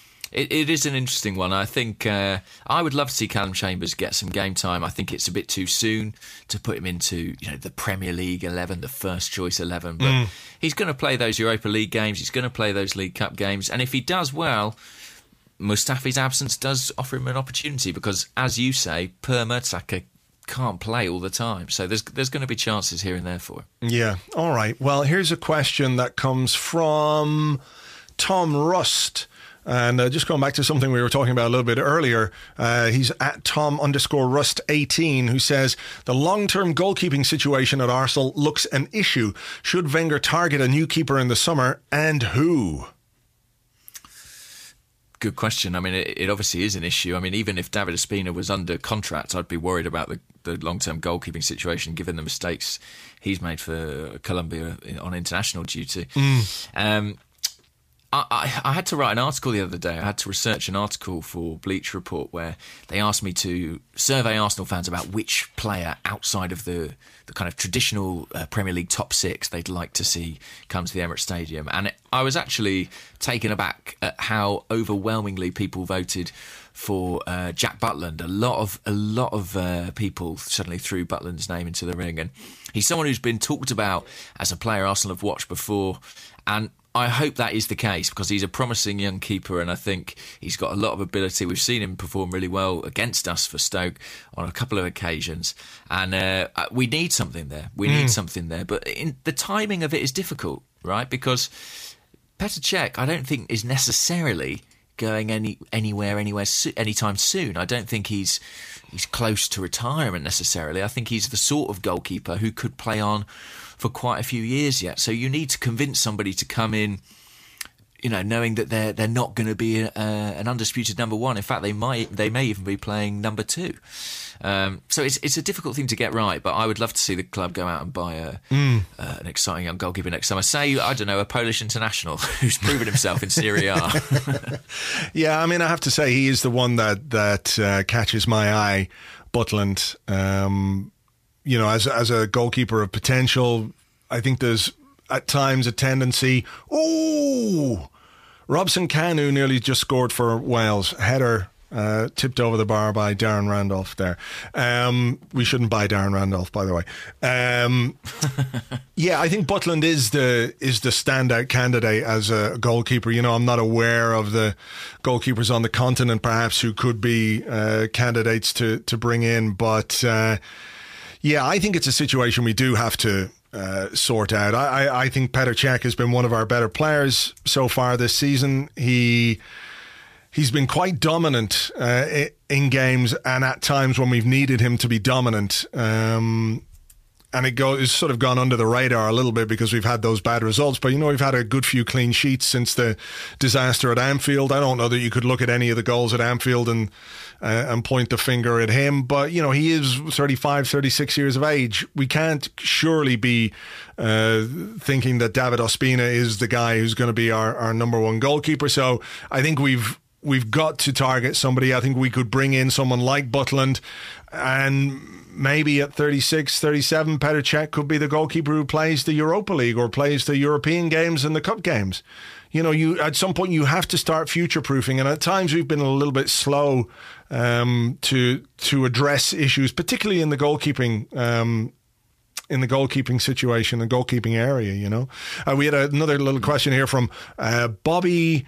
It is an interesting one. I think I would love to see Callum Chambers get some game time. I think it's a bit too soon to put him into the Premier League 11, the first choice 11. But he's going to play those Europa League games. He's going to play those League Cup games. And if he does well, Mustafi's absence does offer him an opportunity because, as you say, Per Mertesacker can't play all the time. So there's going to be chances here and there for him. Yeah. All right. Well, here's a question that comes from Tom Rust. And just going back to something we were talking about a little bit earlier, he's at Tom_Rust18, who says, the long-term goalkeeping situation at Arsenal looks an issue. Should Wenger target a new keeper in the summer, and who? Good question. I mean, it obviously is an issue. I mean, even if David Ospina was under contract, I'd be worried about the long-term goalkeeping situation, given the mistakes he's made for Colombia on international duty. I had to write an article the other day. I had to research an article for Bleach Report where they asked me to survey Arsenal fans about which player outside of the kind of traditional Premier League top 6 they'd like to see come to the Emirates Stadium. And I was actually taken aback at how overwhelmingly people voted for Jack Butland. A lot of people suddenly threw Butland's name into the ring, and he's someone who's been talked about as a player Arsenal have watched before, and I hope that is the case because he's a promising young keeper and I think he's got a lot of ability. We've seen him perform really well against us for Stoke on a couple of occasions, and we need something there. We need something there, but the timing of it is difficult, right? Because Petr Cech, I don't think is necessarily going anywhere anytime soon. I don't think he's close to retirement necessarily. I think he's the sort of goalkeeper who could play on for quite a few years yet. So you need to convince somebody to come in, knowing that they're not going to be an undisputed number one. In fact, they may even be playing number 2. So it's a difficult thing to get right. But I would love to see the club go out and buy an exciting young goalkeeper next summer. Say, I don't know, a Polish international who's proven himself in Serie A. Yeah, I mean, I have to say he is the one that catches my eye, Butland. As a goalkeeper of potential, I think there's at times a tendency. Robson Kanu nearly just scored for Wales. Header tipped over the bar by Darren Randolph there. We shouldn't buy Darren Randolph, by the way. Yeah, I think Butland is the standout candidate as a goalkeeper. I'm not aware of the goalkeepers on the continent, perhaps, who could be candidates to bring in, but. Yeah, I think it's a situation we do have to sort out. I think Petr Cech has been one of our better players so far this season. He's been quite dominant in games and at times when we've needed him to be dominant. and it's sort of gone under the radar a little bit because we've had those bad results. But, we've had a good few clean sheets since the disaster at Anfield. I don't know that you could look at any of the goals at Anfield and point the finger at him. But, he is 35, 36 years of age. We can't surely be thinking that David Ospina is the guy who's going to be our number one goalkeeper. So I think we've got to target somebody. I think we could bring in someone like Butland, and maybe at 36, 37, Petr Cech could be the goalkeeper who plays the Europa League or plays the European games and the cup games. At some point you have to start future-proofing, and at times we've been a little bit slow to address issues, particularly in the goalkeeping situation, the goalkeeping area. We had another little question here from Bobby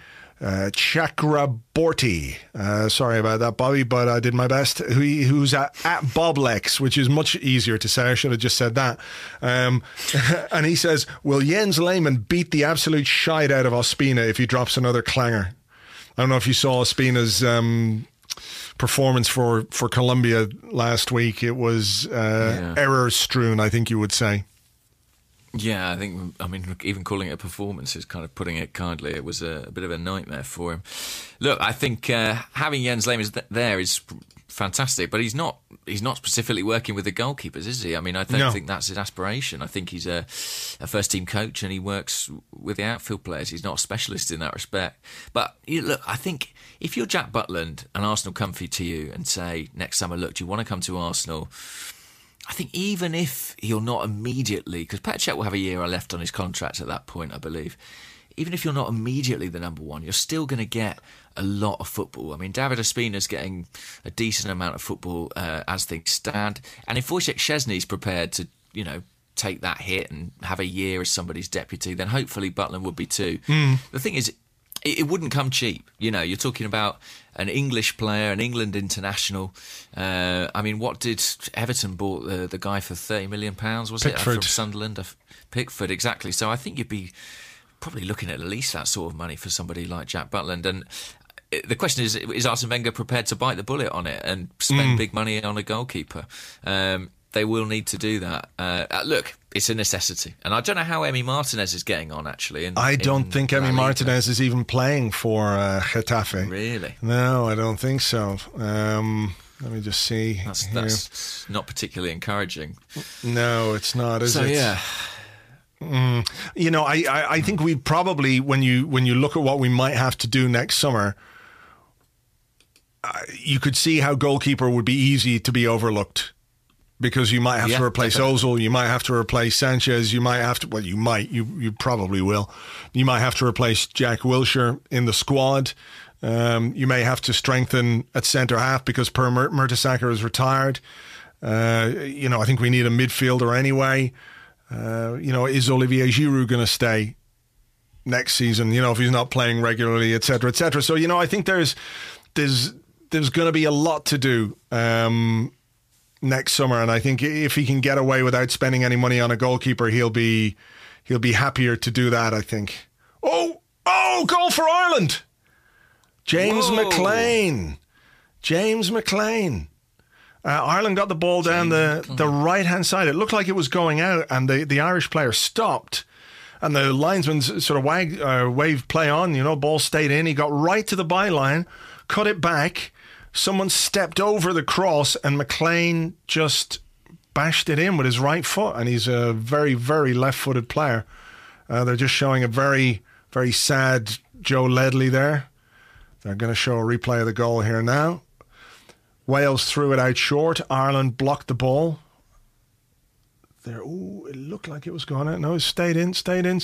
Chakraborty. Sorry about that, Bobby, but I did my best. Who's at Boblex, which is much easier to say. I should have just said that. And he says, will Jens Lehmann beat the absolute shite out of Ospina if he drops another clanger? I don't know if you saw Ospina's performance for Colombia last week. It was error-strewn, I think you would say. Yeah, even calling it a performance is kind of putting it kindly. It was a bit of a nightmare for him. Look, I think having Jens Lehmann there is fantastic, but he's not specifically working with the goalkeepers, is he? I don't think that's his aspiration. I think he's a first-team coach and he works with the outfield players. He's not a specialist in that respect. But look, I think if you're Jack Butland and Arsenal come to you and say next summer, look, do you want to come to Arsenal? I think even if you're not immediately, because Petr Cech will have a year left on his contract at that point, I believe. Even if you're not immediately the number one, you're still going to get a lot of football. David Ospina's getting a decent amount of football as things stand. And if Wojciech Szczesny's prepared to, take that hit and have a year as somebody's deputy, then hopefully Butland would be too. The thing is, it wouldn't come cheap. You're talking about an English player, an England international. What did Everton bought the guy for £30 million? Was Pickford. It from Sunderland? Pickford, exactly. So I think you'd be probably looking at least that sort of money for somebody like Jack Butland. And the question is Arsene Wenger prepared to bite the bullet on it and spend big money on a goalkeeper? They will need to do that. Look, it's a necessity. And I don't know how Emi Martinez is getting on, actually. I don't think Emi Martinez is even playing for Getafe. Really? No, I don't think so. Let me just see. That's not particularly encouraging. No, it's not, is it? So, yeah. I think we probably, when you look at what we might have to do next summer, you could see how goalkeeper would be easy to be overlooked. Because you might have to replace Ozil, you might have to replace Sanchez, you probably will. You might have to replace Jack Wilshere in the squad. You may have to strengthen at centre-half because Per Mertesacker is retired. I think we need a midfielder anyway. Is Olivier Giroud going to stay next season, if he's not playing regularly, etc., etc. So, I think there's going to be a lot to do next summer, and I think if he can get away without spending any money on a goalkeeper, he'll be happier to do that, I think. Oh, goal for Ireland! James McLean. Ireland got the ball down the right-hand side. It looked like it was going out, and the Irish player stopped, and the linesman sort of waved play on, ball stayed in. He got right to the byline, cut it back. Someone stepped over the cross and McLean just bashed it in with his right foot, and he's a very, very left-footed player. They're just showing a very, very sad Joe Ledley there. They're going to show a replay of the goal here now. Wales threw it out short. Ireland blocked the ball. There, it looked like it was going out. No, it stayed in.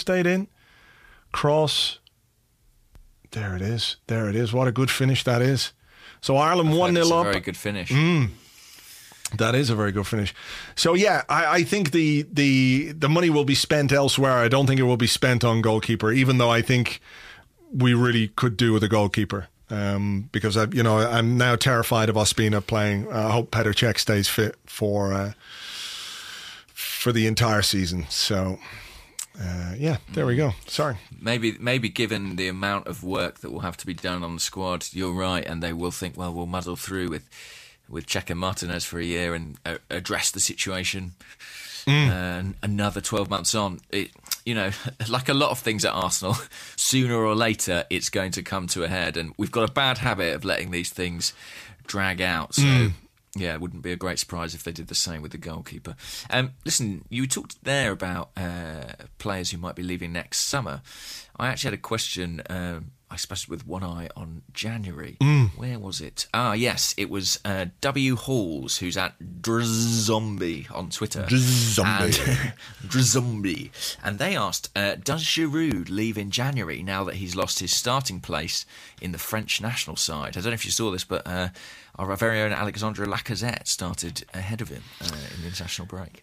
Cross. There it is. What a good finish that is. So Ireland 1-0 up. Very good finish. That is a very good finish. So yeah, I think the money will be spent elsewhere. I don't think it will be spent on goalkeeper, even though I think we really could do with a goalkeeper. Because I'm now terrified of Ospina playing. I hope Petr Cech stays fit for the entire season. So. There we go. Sorry. Maybe given the amount of work that will have to be done on the squad, you're right, and they will think, well, we'll muddle through with Checo Martinez for a year and address the situation. And another 12 months on, like a lot of things at Arsenal, sooner or later it's going to come to a head, and we've got a bad habit of letting these things drag out. So yeah, it wouldn't be a great surprise if they did the same with the goalkeeper. Listen, you talked there about players who might be leaving next summer. I actually had a question, I suppose with one eye on January. Where was it? Yes, it was W. Halls, who's at Drzombi on Twitter. Drzombi. And they asked, does Giroud leave in January now that he's lost his starting place in the French national side? I don't know if you saw this, but our very own Alexandre Lacazette started ahead of him in the international break.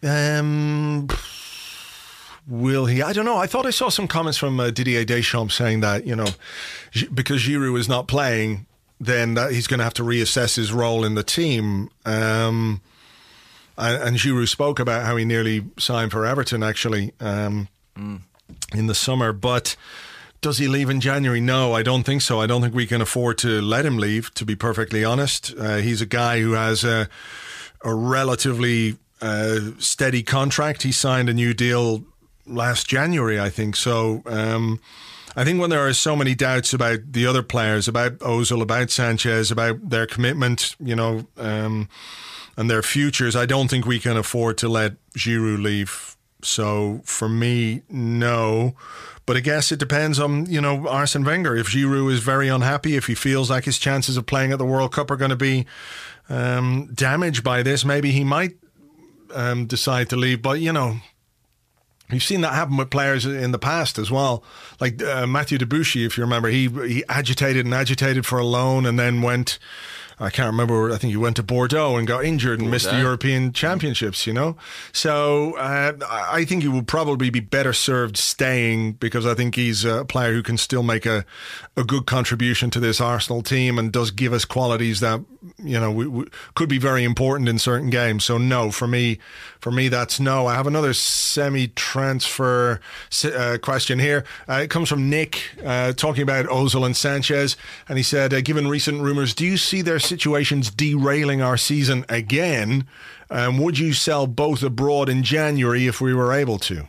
Will he? I don't know. I thought I saw some comments from Didier Deschamps saying that, because Giroud is not playing, then that he's going to have to reassess his role in the team. And Giroud spoke about how he nearly signed for Everton, actually, in the summer. But does he leave in January? No, I don't think so. I don't think we can afford to let him leave, to be perfectly honest. He's a guy who has a relatively steady contract. He signed a new deal last January, I think. So I think when there are so many doubts about the other players, about Ozil, about Sanchez, about their commitment, and their futures, I don't think we can afford to let Giroud leave. So for me, no. But I guess it depends on, Arsene Wenger. If Giroud is very unhappy, if he feels like his chances of playing at the World Cup are going to be damaged by this, maybe he might decide to leave. But, you've seen that happen with players in the past as well. Like Mathieu Debuchy, if you remember, he agitated for a loan and then went, I can't remember, I think he went to Bordeaux and got injured and missed the European Championships, So I think he will probably be better served staying, because I think he's a player who can still make a good contribution to this Arsenal team and does give us qualities that, we could be very important in certain games. So no, for me that's no. I have another semi-transfer question here. It comes from Nick talking about Ozil and Sanchez, and he said, given recent rumours, do you see their situations derailing our season again? Would you sell both abroad in January if we were able to?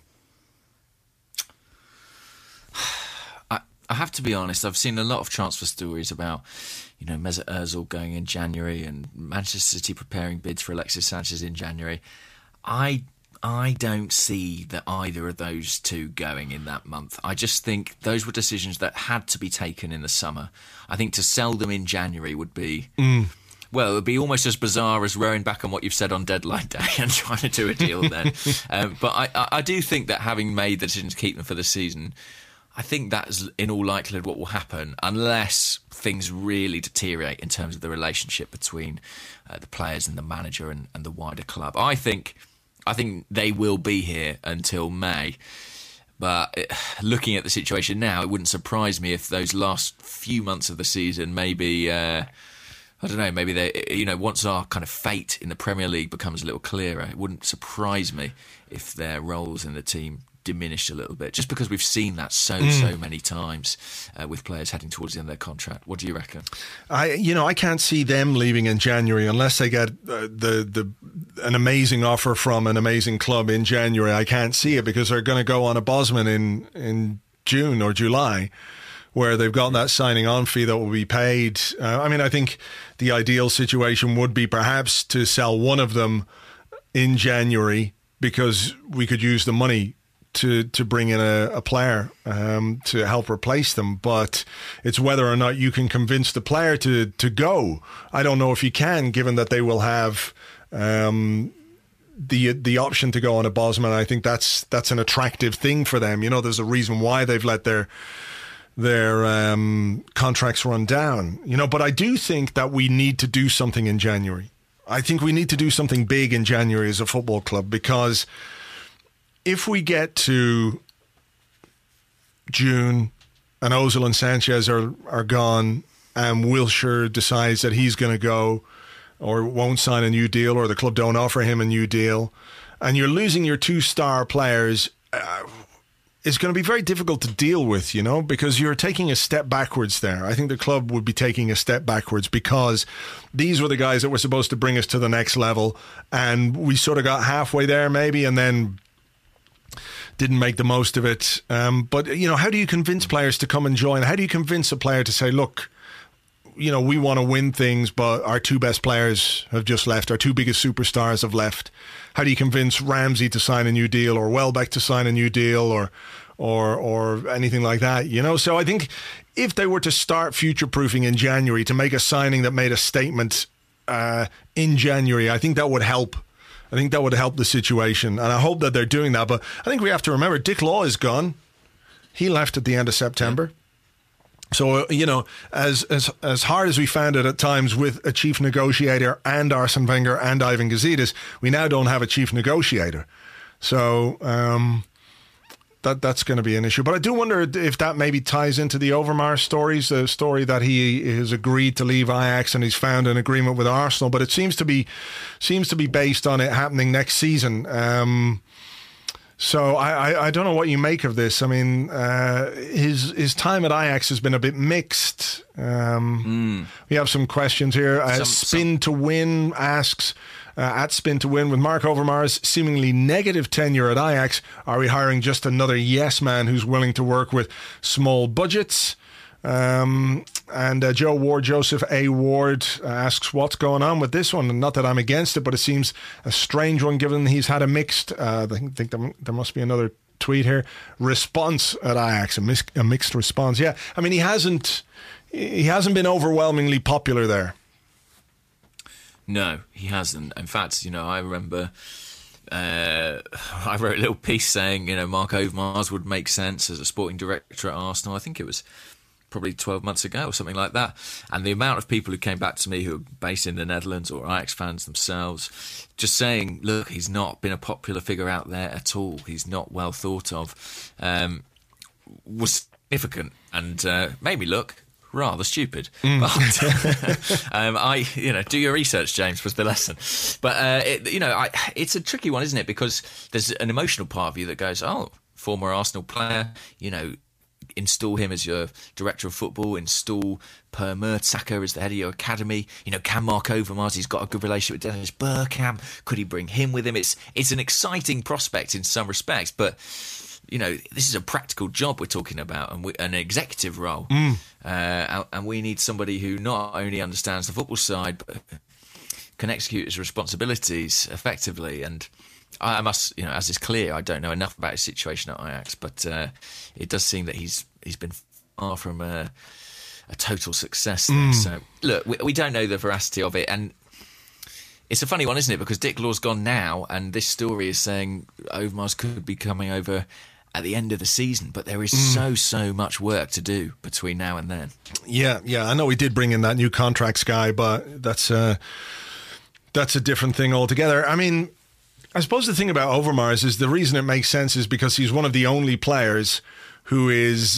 I have to be honest, I've seen a lot of transfer stories about, Mesut Ozil going in January and Manchester City preparing bids for Alexis Sanchez in January. I don't see that either of those two going in that month. I just think those were decisions that had to be taken in the summer. I think to sell them in January would be... Well, it would be almost as bizarre as rowing back on what you've said on deadline day and trying to do a deal then. But I do think that having made the decision to keep them for the season, I think that's in all likelihood what will happen, unless things really deteriorate in terms of the relationship between the players and the manager and the wider club. I think they will be here until May. But looking at the situation now, it wouldn't surprise me if those last few months of the season, maybe... I don't know, maybe they, once our kind of fate in the Premier League becomes a little clearer, it wouldn't surprise me if their roles in the team diminished a little bit, just because we've seen that so many times with players heading towards the end of their contract. What do you reckon? I can't see them leaving in January unless they get an amazing offer from an amazing club in January. I can't see it because they're going to go on a Bosman in June or July, where they've got that signing on fee that will be paid. I think the ideal situation would be perhaps to sell one of them in January, because we could use the money to bring in a player to help replace them. But it's whether or not you can convince the player to go. I don't know if you can, given that they will have the option to go on a Bosman. I think that's an attractive thing for them. There's a reason why they've let their contracts run down, but I do think that we need to do something in January. I think we need to do something big in January as a football club, because if we get to June and Ozil and Sanchez are gone and Wilshere decides that he's going to go or won't sign a new deal, or the club don't offer him a new deal, and you're losing your two star players, is going to be very difficult to deal with, because you're taking a step backwards there. I think the club would be taking a step backwards because these were the guys that were supposed to bring us to the next level, and we sort of got halfway there maybe and then didn't make the most of it. But, how do you convince players to come and join? How do you convince a player to say, look, we want to win things, but our two best players have just left. Our two biggest superstars have left. How do you convince Ramsey to sign a new deal, or Welbeck to sign a new deal, or anything like that? So I think if they were to start future-proofing in January, to make a signing that made a statement in January, I think that would help. I think that would help the situation, and I hope that they're doing that. But I think we have to remember, Dick Law is gone. He left at the end of September. So, as hard as we found it at times with a chief negotiator and Arsene Wenger and Ivan Gazidis, we now don't have a chief negotiator. So that's going to be an issue. But I do wonder if that maybe ties into the Overmars stories, the story that he has agreed to leave Ajax and he's found an agreement with Arsenal. But it seems to be based on it happening next season. So I don't know what you make of this. I mean, his time at Ajax has been a bit mixed. We have some questions here. Spin to Win asks, at Spin to Win, with Mark Overmars' seemingly negative tenure at Ajax, are we hiring just another yes man who's willing to work with small budgets? And Joseph A. Ward asks, what's going on with this one? And not that I'm against it, but it seems a strange one given he's had a mixed, I think there must be another tweet here, response at Ajax, a mixed response. Yeah, I mean, he hasn't been overwhelmingly popular there. No, he hasn't. In fact, I remember I wrote a little piece saying, Mark Overmars would make sense as a sporting director at Arsenal. I think it was probably 12 months ago or something like that. And the amount of people who came back to me who are based in the Netherlands or Ajax fans themselves, just saying, look, he's not been a popular figure out there at all. He's not well thought of, was significant and made me look rather stupid. But do your research, James, was the lesson. But it's a tricky one, isn't it? Because there's an emotional part of you that goes, oh, former Arsenal player, install him as your director of football, install Per Mertesacker as the head of your academy. Can Mark Overmars, he's got a good relationship with Dennis Bergkamp, could he bring him with him? It's an exciting prospect in some respects, but this is a practical job we're talking about, and an executive role. And we need somebody who not only understands the football side, but can execute his responsibilities effectively. And I must, as is clear, I don't know enough about his situation at Ajax, but it does seem that he's been far from a total success there. So, look, we don't know the veracity of it, and it's a funny one, isn't it? Because Dick Law's gone now, and this story is saying Overmars could be coming over at the end of the season, but there is so much work to do between now and then. Yeah, I know we did bring in that new contracts guy, but that's a different thing altogether. I mean, I suppose the thing about Overmars is the reason it makes sense is because he's one of the only players who is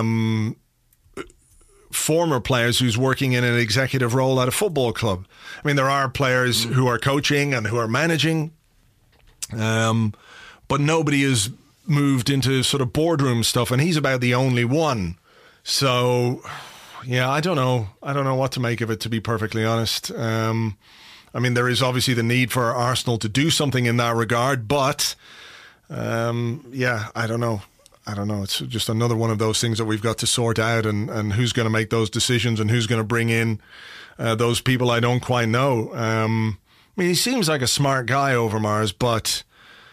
former players who's working in an executive role at a football club. I mean, there are players who are coaching and who are managing, but nobody has moved into sort of boardroom stuff, and he's about the only one. So, yeah, I don't know what to make of it, to be perfectly honest. I mean, there is obviously the need for Arsenal to do something in that regard, but I don't know. It's just another one of those things that we've got to sort out, and who's going to make those decisions and who's going to bring in those people I don't quite know. I mean, he seems like a smart guy, Overmars, but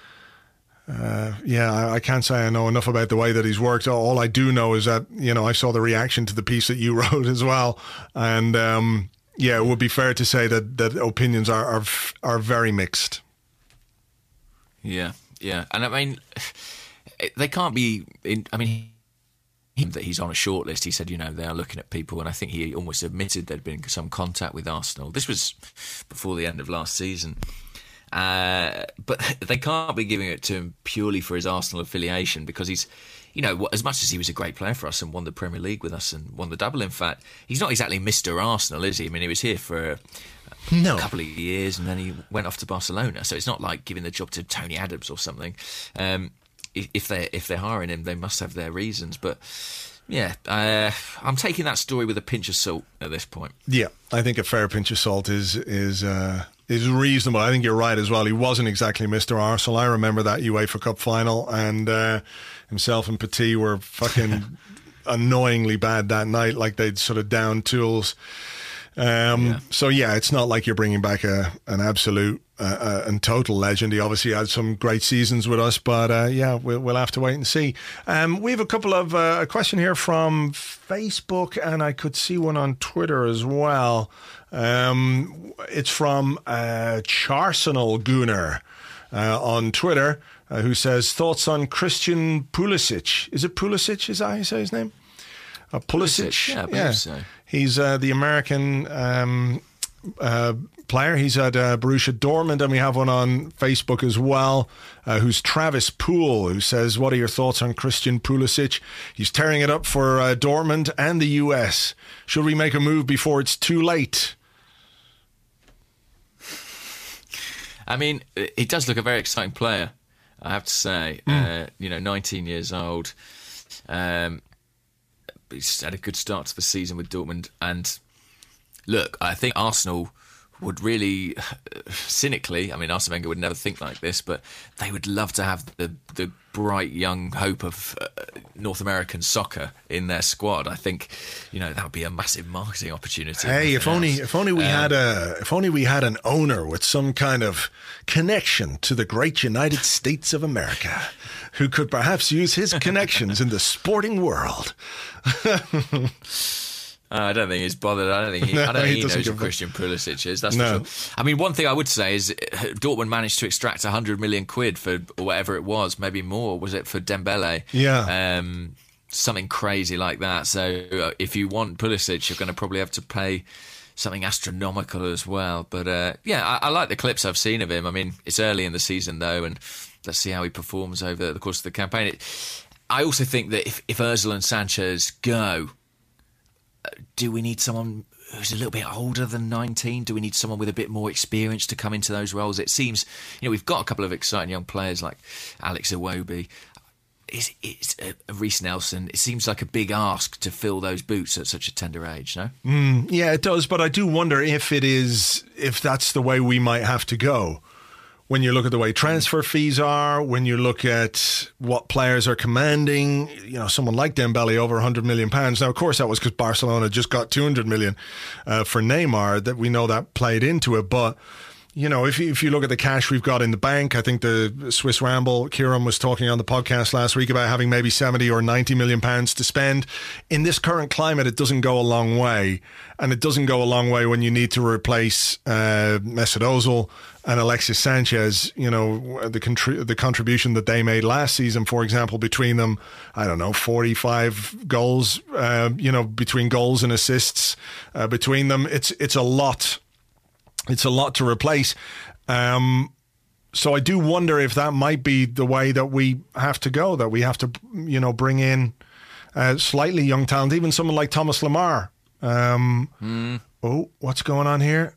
I can't say I know enough about the way that he's worked. All I do know is that, I saw the reaction to the piece that you wrote as well, and it would be fair to say that opinions are very mixed. Yeah, and I mean, they can't be. That he's on a short list. He said, they are looking at people, and I think he almost admitted there'd been some contact with Arsenal. This was before the end of last season. But they can't be giving it to him purely for his Arsenal affiliation, because he's, as much as he was a great player for us and won the Premier League with us and won the double, in fact, he's not exactly Mr. Arsenal, is he? I mean, he was here for a couple of years and then he went off to Barcelona. So it's not like giving the job to Tony Adams or something. if they're hiring him, they must have their reasons. But yeah, I'm taking that story with a pinch of salt at this point. Yeah, I think a fair pinch of salt is reasonable. I think you're right as well. He wasn't exactly Mr. Arsenal. I remember that UEFA Cup final, and himself and Petit were fucking annoyingly bad that night, like they'd sort of down tools. So yeah, it's not like you're bringing back an absolute and total legend. He obviously had some great seasons with us, but yeah, we'll have to wait and see. We have a couple of a question here from Facebook, and I could see one on Twitter as well. It's from Charsenal Gunnar on Twitter, who says, thoughts on Christian Pulisic. Is it Pulisic? Is that how you say his name? Pulisic? Yeah, I believe so. He's the American player. He's at Borussia Dortmund, and we have one on Facebook as well, who's Travis Poole, who says, what are your thoughts on Christian Pulisic? He's tearing it up for Dortmund and the US. Should we make a move before it's too late? I mean, he does look a very exciting player, I have to say. 19 years old. He's had a good start to the season with Dortmund. And look, I think Arsenal would really, cynically, I mean, Arsene Wenger would never think like this, but they would love to have the bright young hope of North American soccer in their squad. I think, that would be a massive marketing opportunity. Hey, if only we had an owner with some kind of connection to the great United States of America, who could perhaps use his connections in the sporting world. I don't think he's bothered. I don't think he knows who Christian Pulisic is. That's for sure. I mean, one thing I would say is Dortmund managed to extract 100 million quid for whatever it was, maybe more. Was it for Dembele? Yeah. Something crazy like that. So if you want Pulisic, you're going to probably have to pay something astronomical as well. But I like the clips I've seen of him. I mean, it's early in the season though, and let's see how he performs over the course of the campaign. I also think that if Ozil and Sanchez go, do we need someone who's a little bit older than 19? Do we need someone with a bit more experience to come into those roles? It seems, we've got a couple of exciting young players like Alex Iwobi. It's Reece Nelson. It seems like a big ask to fill those boots at such a tender age, no? Yeah, it does. But I do wonder if that's the way we might have to go. When you look at the way transfer fees are, when you look at what players are commanding, someone like Dembele over £100 million. Now, of course, that was because Barcelona just got 200 million for Neymar. That we know that played into it. But, if you look at the cash we've got in the bank, I think the Swiss Ramble, Kieran was talking on the podcast last week about having maybe 70 or 90 million pounds to spend. In this current climate, it doesn't go a long way. And it doesn't go a long way when you need to replace Mesut Ozil and Alexis Sanchez. The contribution that they made last season, for example, between them, 45 goals, between goals and assists between them. It's a lot. It's a lot to replace. So I do wonder if that might be the way that we have to go, that we have to, bring in slightly young talent, even someone like Thomas Lemar. Oh, what's going on here?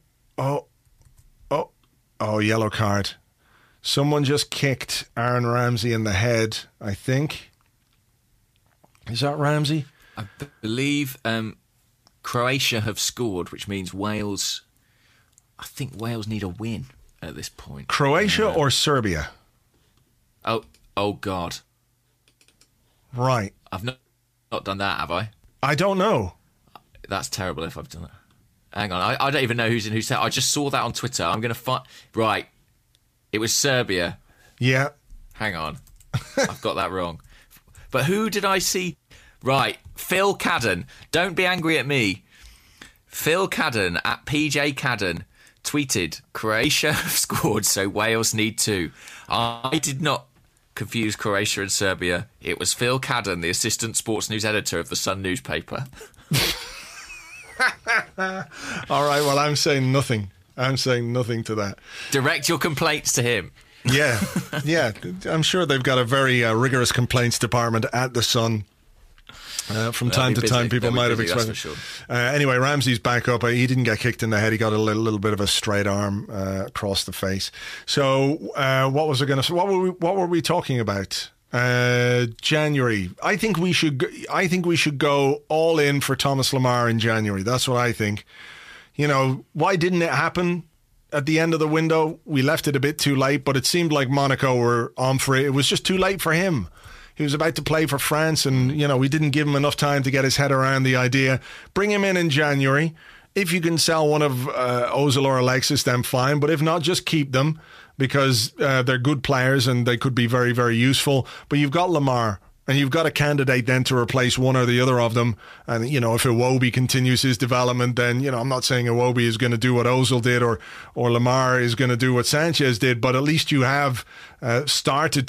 Oh, yellow card. Someone just kicked Aaron Ramsey in the head, I think. Is that Ramsey? I believe Croatia have scored, which means Wales... I think Wales need a win at this point. Croatia or Serbia? Oh God. Right. I've not done that, have I? I don't know. That's terrible if I've done it. Hang on, I don't even know who's in whose set. I just saw that on Twitter. I'm going to find... Right. It was Serbia. Yeah. Hang on. I've got that wrong. But who did I see? Right. Phil Cadden. Don't be angry at me. Phil Cadden at PJ Cadden tweeted, Croatia have scored, so Wales need two. I did not confuse Croatia and Serbia. It was Phil Cadden, the assistant sports news editor of the Sun newspaper. All right, well, I'm saying nothing. I'm saying nothing to that. Direct your complaints to him. Yeah. I'm sure they've got a very rigorous complaints department at the Sun. From time to time, people might have expressed. Sure. Anyway, Ramsey's back up. He didn't get kicked in the head. He got a little bit of a straight arm across the face. So, what was I going to say? What were we talking about? January. I think we should go all in for Thomas Lemar in January. That's what I think. You know, why didn't it happen at the end of the window? We left it a bit too late, but it seemed like Monaco were on for it. It was just too late for him. He was about to play for France, and, you know, we didn't give him enough time to get his head around the idea. Bring him in January. If you can sell one of Ozil or Alexis, then fine. But if not, just keep them, because they're good players and they could be very, very useful. But you've got Lemar, and you've got a candidate then to replace one or the other of them. And, you know, if Iwobi continues his development, then, you know, I'm not saying Iwobi is going to do what Ozil did or Lemar is going to do what Sanchez did, but at least you have started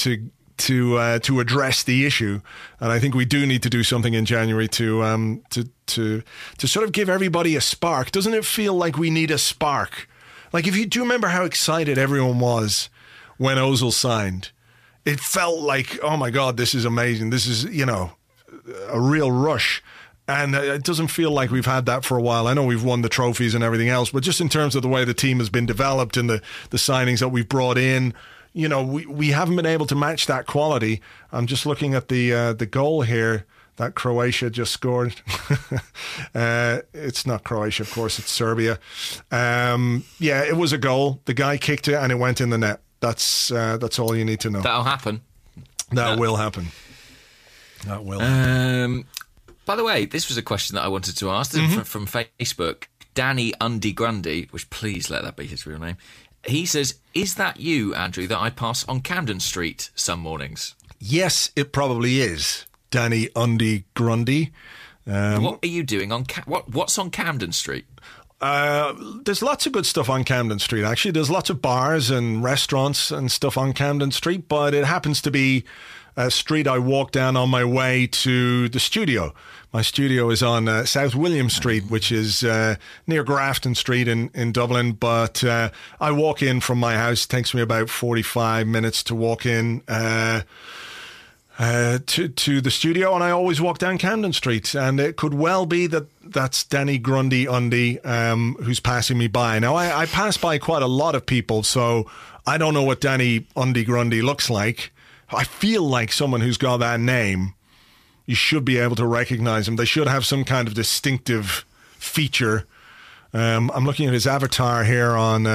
to address the issue. And I think we do need to do something in January to sort of give everybody a spark. Doesn't it feel like we need a spark? Like, if you do remember how excited everyone was when Ozil signed, it felt like, oh my God, this is amazing. This is, you know, a real rush. And it doesn't feel like we've had that for a while. I know we've won the trophies and everything else, but just in terms of the way the team has been developed and the signings that we've brought in, you know, we haven't been able to match that quality. I'm just looking at the goal here that Croatia just scored. It's not Croatia, of course, it's Serbia. Yeah, it was a goal. The guy kicked it and it went in the net. That's all you need to know. That'll happen. That will happen. That will. By the way, this was a question that I wanted to ask from Facebook. Danny Undy Grundy, which please let that be his real name. He says, is that you, Andrew, that I pass on Camden Street some mornings? Yes, it probably is. Danny Undy Grundy. What are you doing on what's on Camden Street? There's lots of good stuff on Camden Street, actually. There's lots of bars and restaurants and stuff on Camden Street, but it happens to be a street I walk down on my way to the studio. My studio is on South William Street, which is near Grafton Street in Dublin, but I walk in from my house. It takes me about 45 minutes to walk in to the studio, and I always walk down Camden Street, and it could well be that's Danny Grundy Undy who's passing me by. Now, I pass by quite a lot of people, so I don't know what Danny Undy Grundy looks like. I feel like someone who's got that name, you should be able to recognize him. They should have some kind of distinctive feature. I'm looking at his avatar here on...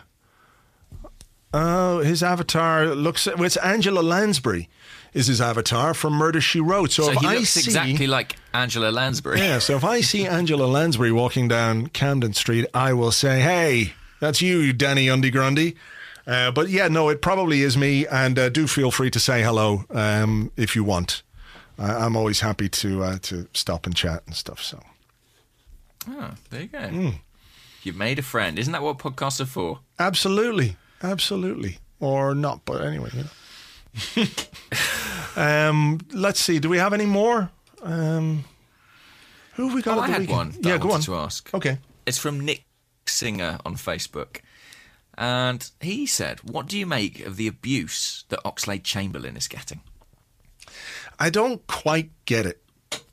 his avatar looks... Well, it's Angela Lansbury is his avatar from Murder, She Wrote. So he looks exactly like Angela Lansbury. Yeah, so if I see Angela Lansbury walking down Camden Street, I will say, hey, that's you, Danny Undy Grundy. But yeah, no, it probably is me, and do feel free to say hello if you want. I'm always happy to stop and chat and stuff. So, there you go. You've made a friend. Isn't that what podcasts are for? Absolutely, or not. But anyway, you know. Let's see. Do we have any more? Who have we got? I had one. Yeah, go on. To ask. Okay, it's from Nick Singer on Facebook. And he said, what do you make of the abuse that Oxlade-Chamberlain is getting? I don't quite get it.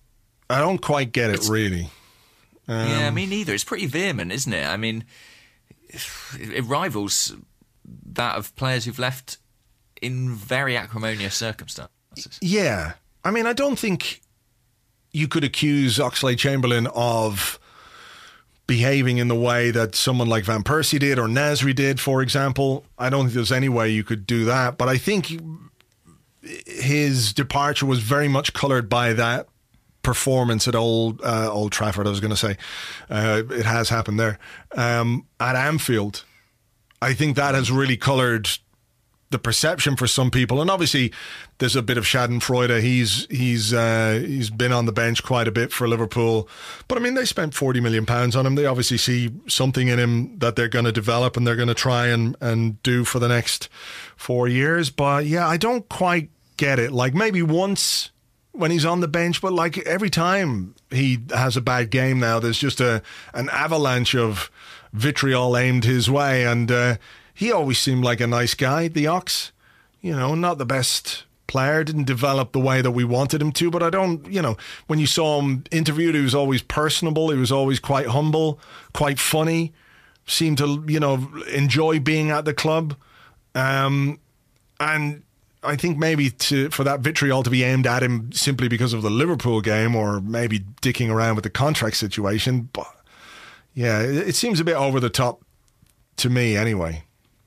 Really. Yeah, me neither. It's pretty vehement, isn't it? I mean, it rivals that of players who've left in very acrimonious circumstances. Yeah. I mean, I don't think you could accuse Oxlade-Chamberlain of behaving in the way that someone like Van Persie did or Nasri did, for example. I don't think there's any way you could do that. But I think his departure was very much coloured by that performance at Old Trafford, I was going to say. It has happened there. At Anfield, I think that has really coloured the perception for some people, and obviously there's a bit of Schadenfreude. He's been on the bench quite a bit for Liverpool, but I mean, they spent £40 million on him. They obviously see something in him that they're going to develop and they're going to try and do for the next 4 years. But yeah, I don't quite get it. Like, maybe once when he's on the bench, but like every time he has a bad game now, there's just an avalanche of vitriol aimed his way, and he always seemed like a nice guy, the Ox. You know, not the best player, didn't develop the way that we wanted him to, but I don't, you know, when you saw him interviewed, he was always personable, he was always quite humble, quite funny, seemed to, you know, enjoy being at the club. And I think maybe for that vitriol to be aimed at him simply because of the Liverpool game, or maybe dicking around with the contract situation. But yeah, it seems a bit over the top to me anyway.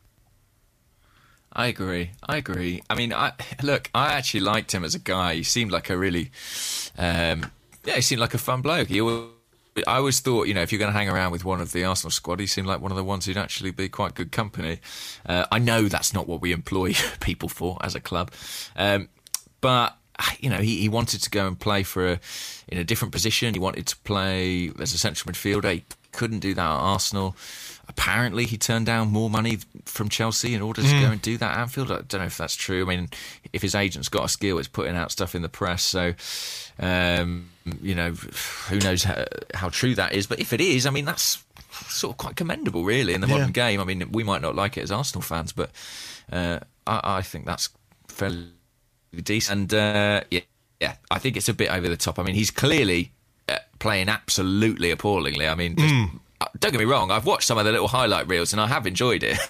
I agree. I mean, I actually liked him as a guy. He seemed like a really, he seemed like a fun bloke. I always thought, if you're going to hang around with one of the Arsenal squad, he seemed like one of the ones who'd actually be quite good company. I know that's not what we employ people for as a club, but he wanted to go and play in a different position. He wanted to play as a central midfielder. He couldn't do that at Arsenal. Apparently, he turned down more money from Chelsea in order to go and do that at Anfield. I don't know if that's true. I mean, if his agent's got a skill, it's putting out stuff in the press. So, who knows how true that is. But if it is, I mean, that's sort of quite commendable, really, in the modern game. I mean, we might not like it as Arsenal fans, but I think that's fairly decent. And, I think it's a bit over the top. I mean, he's clearly playing absolutely appallingly. I mean, don't get me wrong, I've watched some of the little highlight reels and I have enjoyed it.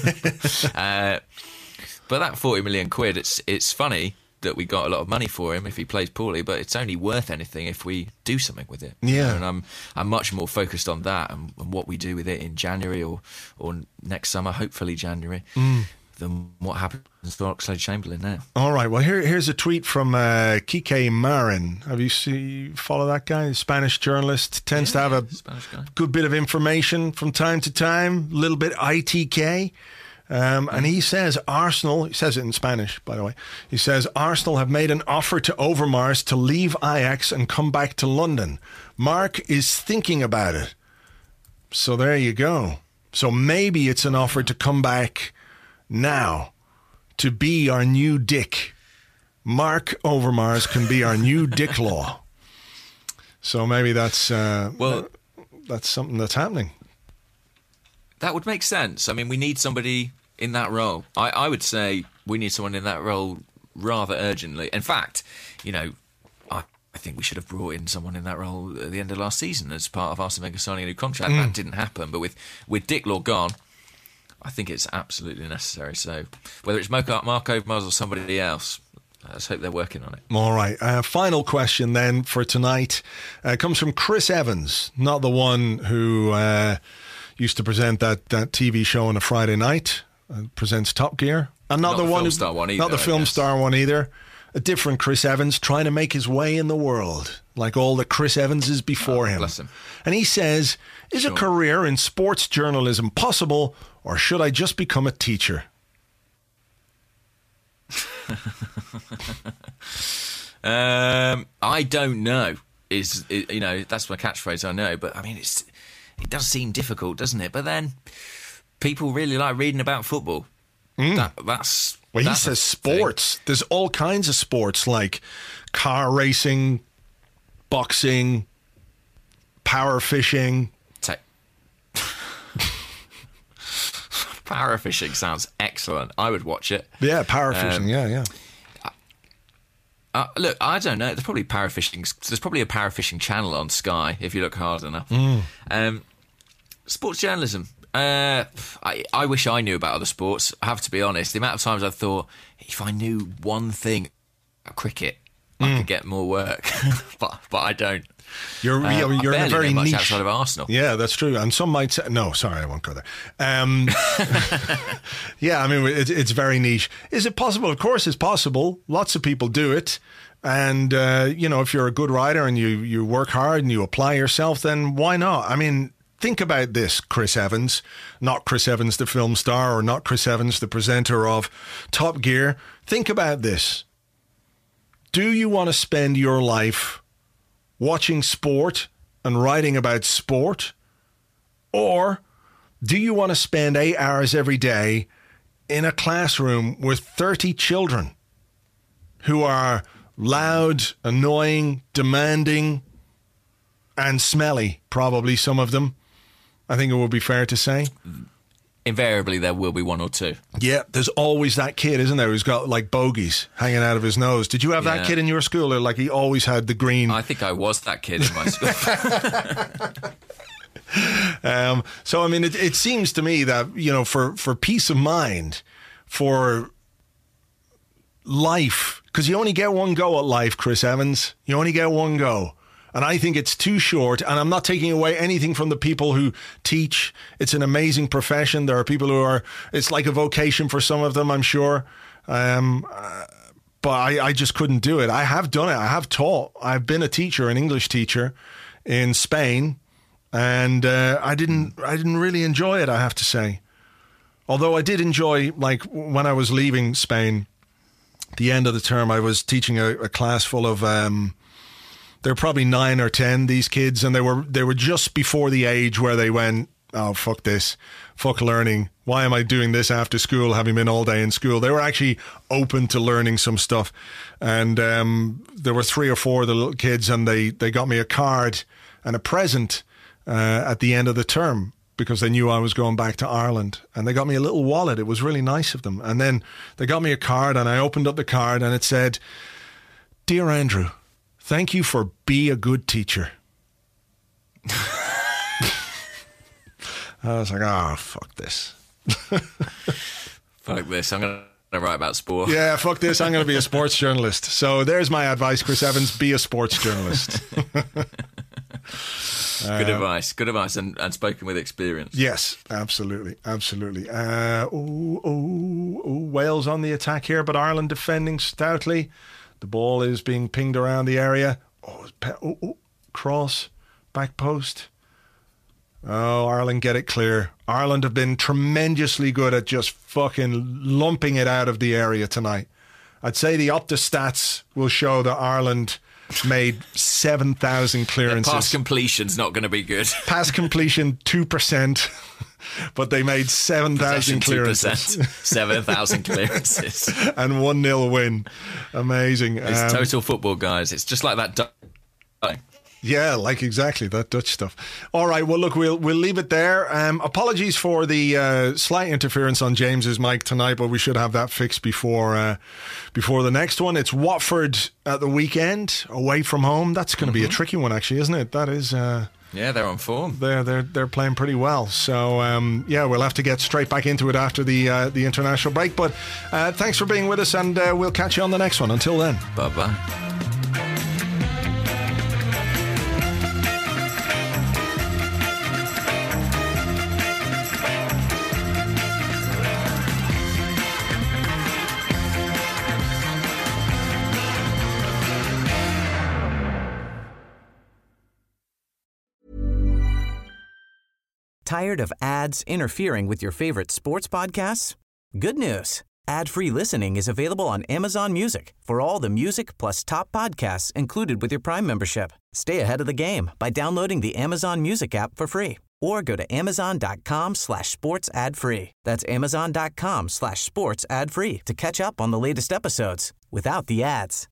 But that 40 million quid, it's funny that we got a lot of money for him if he plays poorly, but it's only worth anything if we do something with it. Yeah. And I'm much more focused on that and what we do with it in January or next summer, hopefully January, than what happens to Oxlade-Chamberlain now. All right, well, here's a tweet from Kike Marin. Have you follow that guy? Spanish journalist, tends to have a good bit of information from time to time, a little bit ITK. And he says Arsenal, he says it in Spanish, by the way, he says Arsenal have made an offer to Overmars to leave Ajax and come back to London. Mark is thinking about it. So there you go. So maybe it's an offer to come back now, to be our new Dick. Mark Overmars can be our new Dick Law. So maybe that's that's something that's happening. That would make sense. I mean, we need somebody in that role. I would say we need someone in that role rather urgently. In fact, I think we should have brought in someone in that role at the end of last season as part of Arsene Wenger signing a new contract. That didn't happen. But with Dick Law gone, I think it's absolutely necessary. So whether it's Mark Overmars or somebody else, let's hope they're working on it. All right. Final question then for tonight comes from Chris Evans, not the one who used to present that TV show on a Friday night, presents Top Gear, and not the film star one either. Not the film star one either. A different Chris Evans trying to make his way in the world, like all the Chris Evanses before him. Bless him. And he says, is a career in sports journalism possible, or should I just become a teacher? I don't know. That's my catchphrase, I know. But I mean, it does seem difficult, doesn't it? But then people really like reading about football. That's he says sports. Thing. There's all kinds of sports like car racing, boxing, power fishing. Power fishing sounds excellent. I would watch it. Yeah, power fishing. Yeah. Look, I don't know. There's probably power fishing. There's probably a power fishing channel on Sky if you look hard enough. Sports journalism. I wish I knew about other sports. I have to be honest. The amount of times I've thought, if I knew one thing about cricket, I could get more work, but I don't. You're in a very niche outside of Arsenal. Yeah, that's true. And some might say, no, sorry, I won't go there. Yeah, I mean, it's very niche. Is it possible? Of course, it's possible. Lots of people do it. And if you're a good writer and you work hard and you apply yourself, then why not? I mean, think about this, Chris Evans, not Chris Evans, the film star, or not Chris Evans, the presenter of Top Gear. Think about this. Do you want to spend your life watching sport and writing about sport? Or do you want to spend 8 hours every day in a classroom with 30 children who are loud, annoying, demanding, and smelly, probably some of them? I think it would be fair to say. Invariably, there will be one or two. Yeah, there's always that kid, isn't there, who's got like bogies hanging out of his nose. Did you have that kid in your school? Or like he always had the green? I think I was that kid in my school. So, I mean, it seems to me that, for peace of mind, for life, because you only get one go at life, Chris Evans. You only get one go. And I think it's too short, and I'm not taking away anything from the people who teach. It's an amazing profession. There are people who are, it's like a vocation for some of them, I'm sure. But I just couldn't do it. I have done it. I have taught. I've been a teacher, an English teacher in Spain, and I didn't really enjoy it, I have to say. Although I did enjoy, like, when I was leaving Spain, the end of the term, I was teaching a class full of... They're probably 9 or 10, these kids, and they were just before the age where they went, oh, fuck this, fuck learning. Why am I doing this after school, having been all day in school? They were actually open to learning some stuff. And there were 3 or 4 of the little kids, and they got me a card and a present at the end of the term because they knew I was going back to Ireland. And they got me a little wallet. It was really nice of them. And then they got me a card, and I opened up the card, and it said, "Dear Andrew, thank you for being a good teacher." I was like, oh, fuck this. Fuck this. I'm going to write about sport. Yeah, fuck this. I'm going to be a sports journalist. So there's my advice, Chris Evans. Be a sports journalist. Good advice. Good advice, and spoken with experience. Yes, absolutely. Absolutely. Wales on the attack here, but Ireland defending stoutly. The ball is being pinged around the area. Cross, back post. Oh, Ireland get it clear. Ireland have been tremendously good at just fucking lumping it out of the area tonight. I'd say the Opta stats will show that Ireland made 7,000 clearances. Pass completion's not going to be good. Pass completion 2%. But they made 7,000 clearances. 7,000 clearances. And 1-0 win. Amazing. It's total football, guys. It's just like that. Yeah, like exactly that Dutch stuff. All right, well, look, we'll leave it there. Apologies for the slight interference on James's mic tonight, but we should have that fixed before the next one. It's Watford at the weekend, away from home. That's going to be a tricky one, actually, isn't it? That is... yeah, they're on form. They're playing pretty well. So, yeah, we'll have to get straight back into it after the international break. But thanks for being with us, and we'll catch you on the next one. Until then. Bye-bye. Tired of ads interfering with your favorite sports podcasts? Good news. Ad-free listening is available on Amazon Music for all the music plus top podcasts included with your Prime membership. Stay ahead of the game by downloading the Amazon Music app for free or go to amazon.com/sports ad free. That's amazon.com/sports ad free to catch up on the latest episodes without the ads.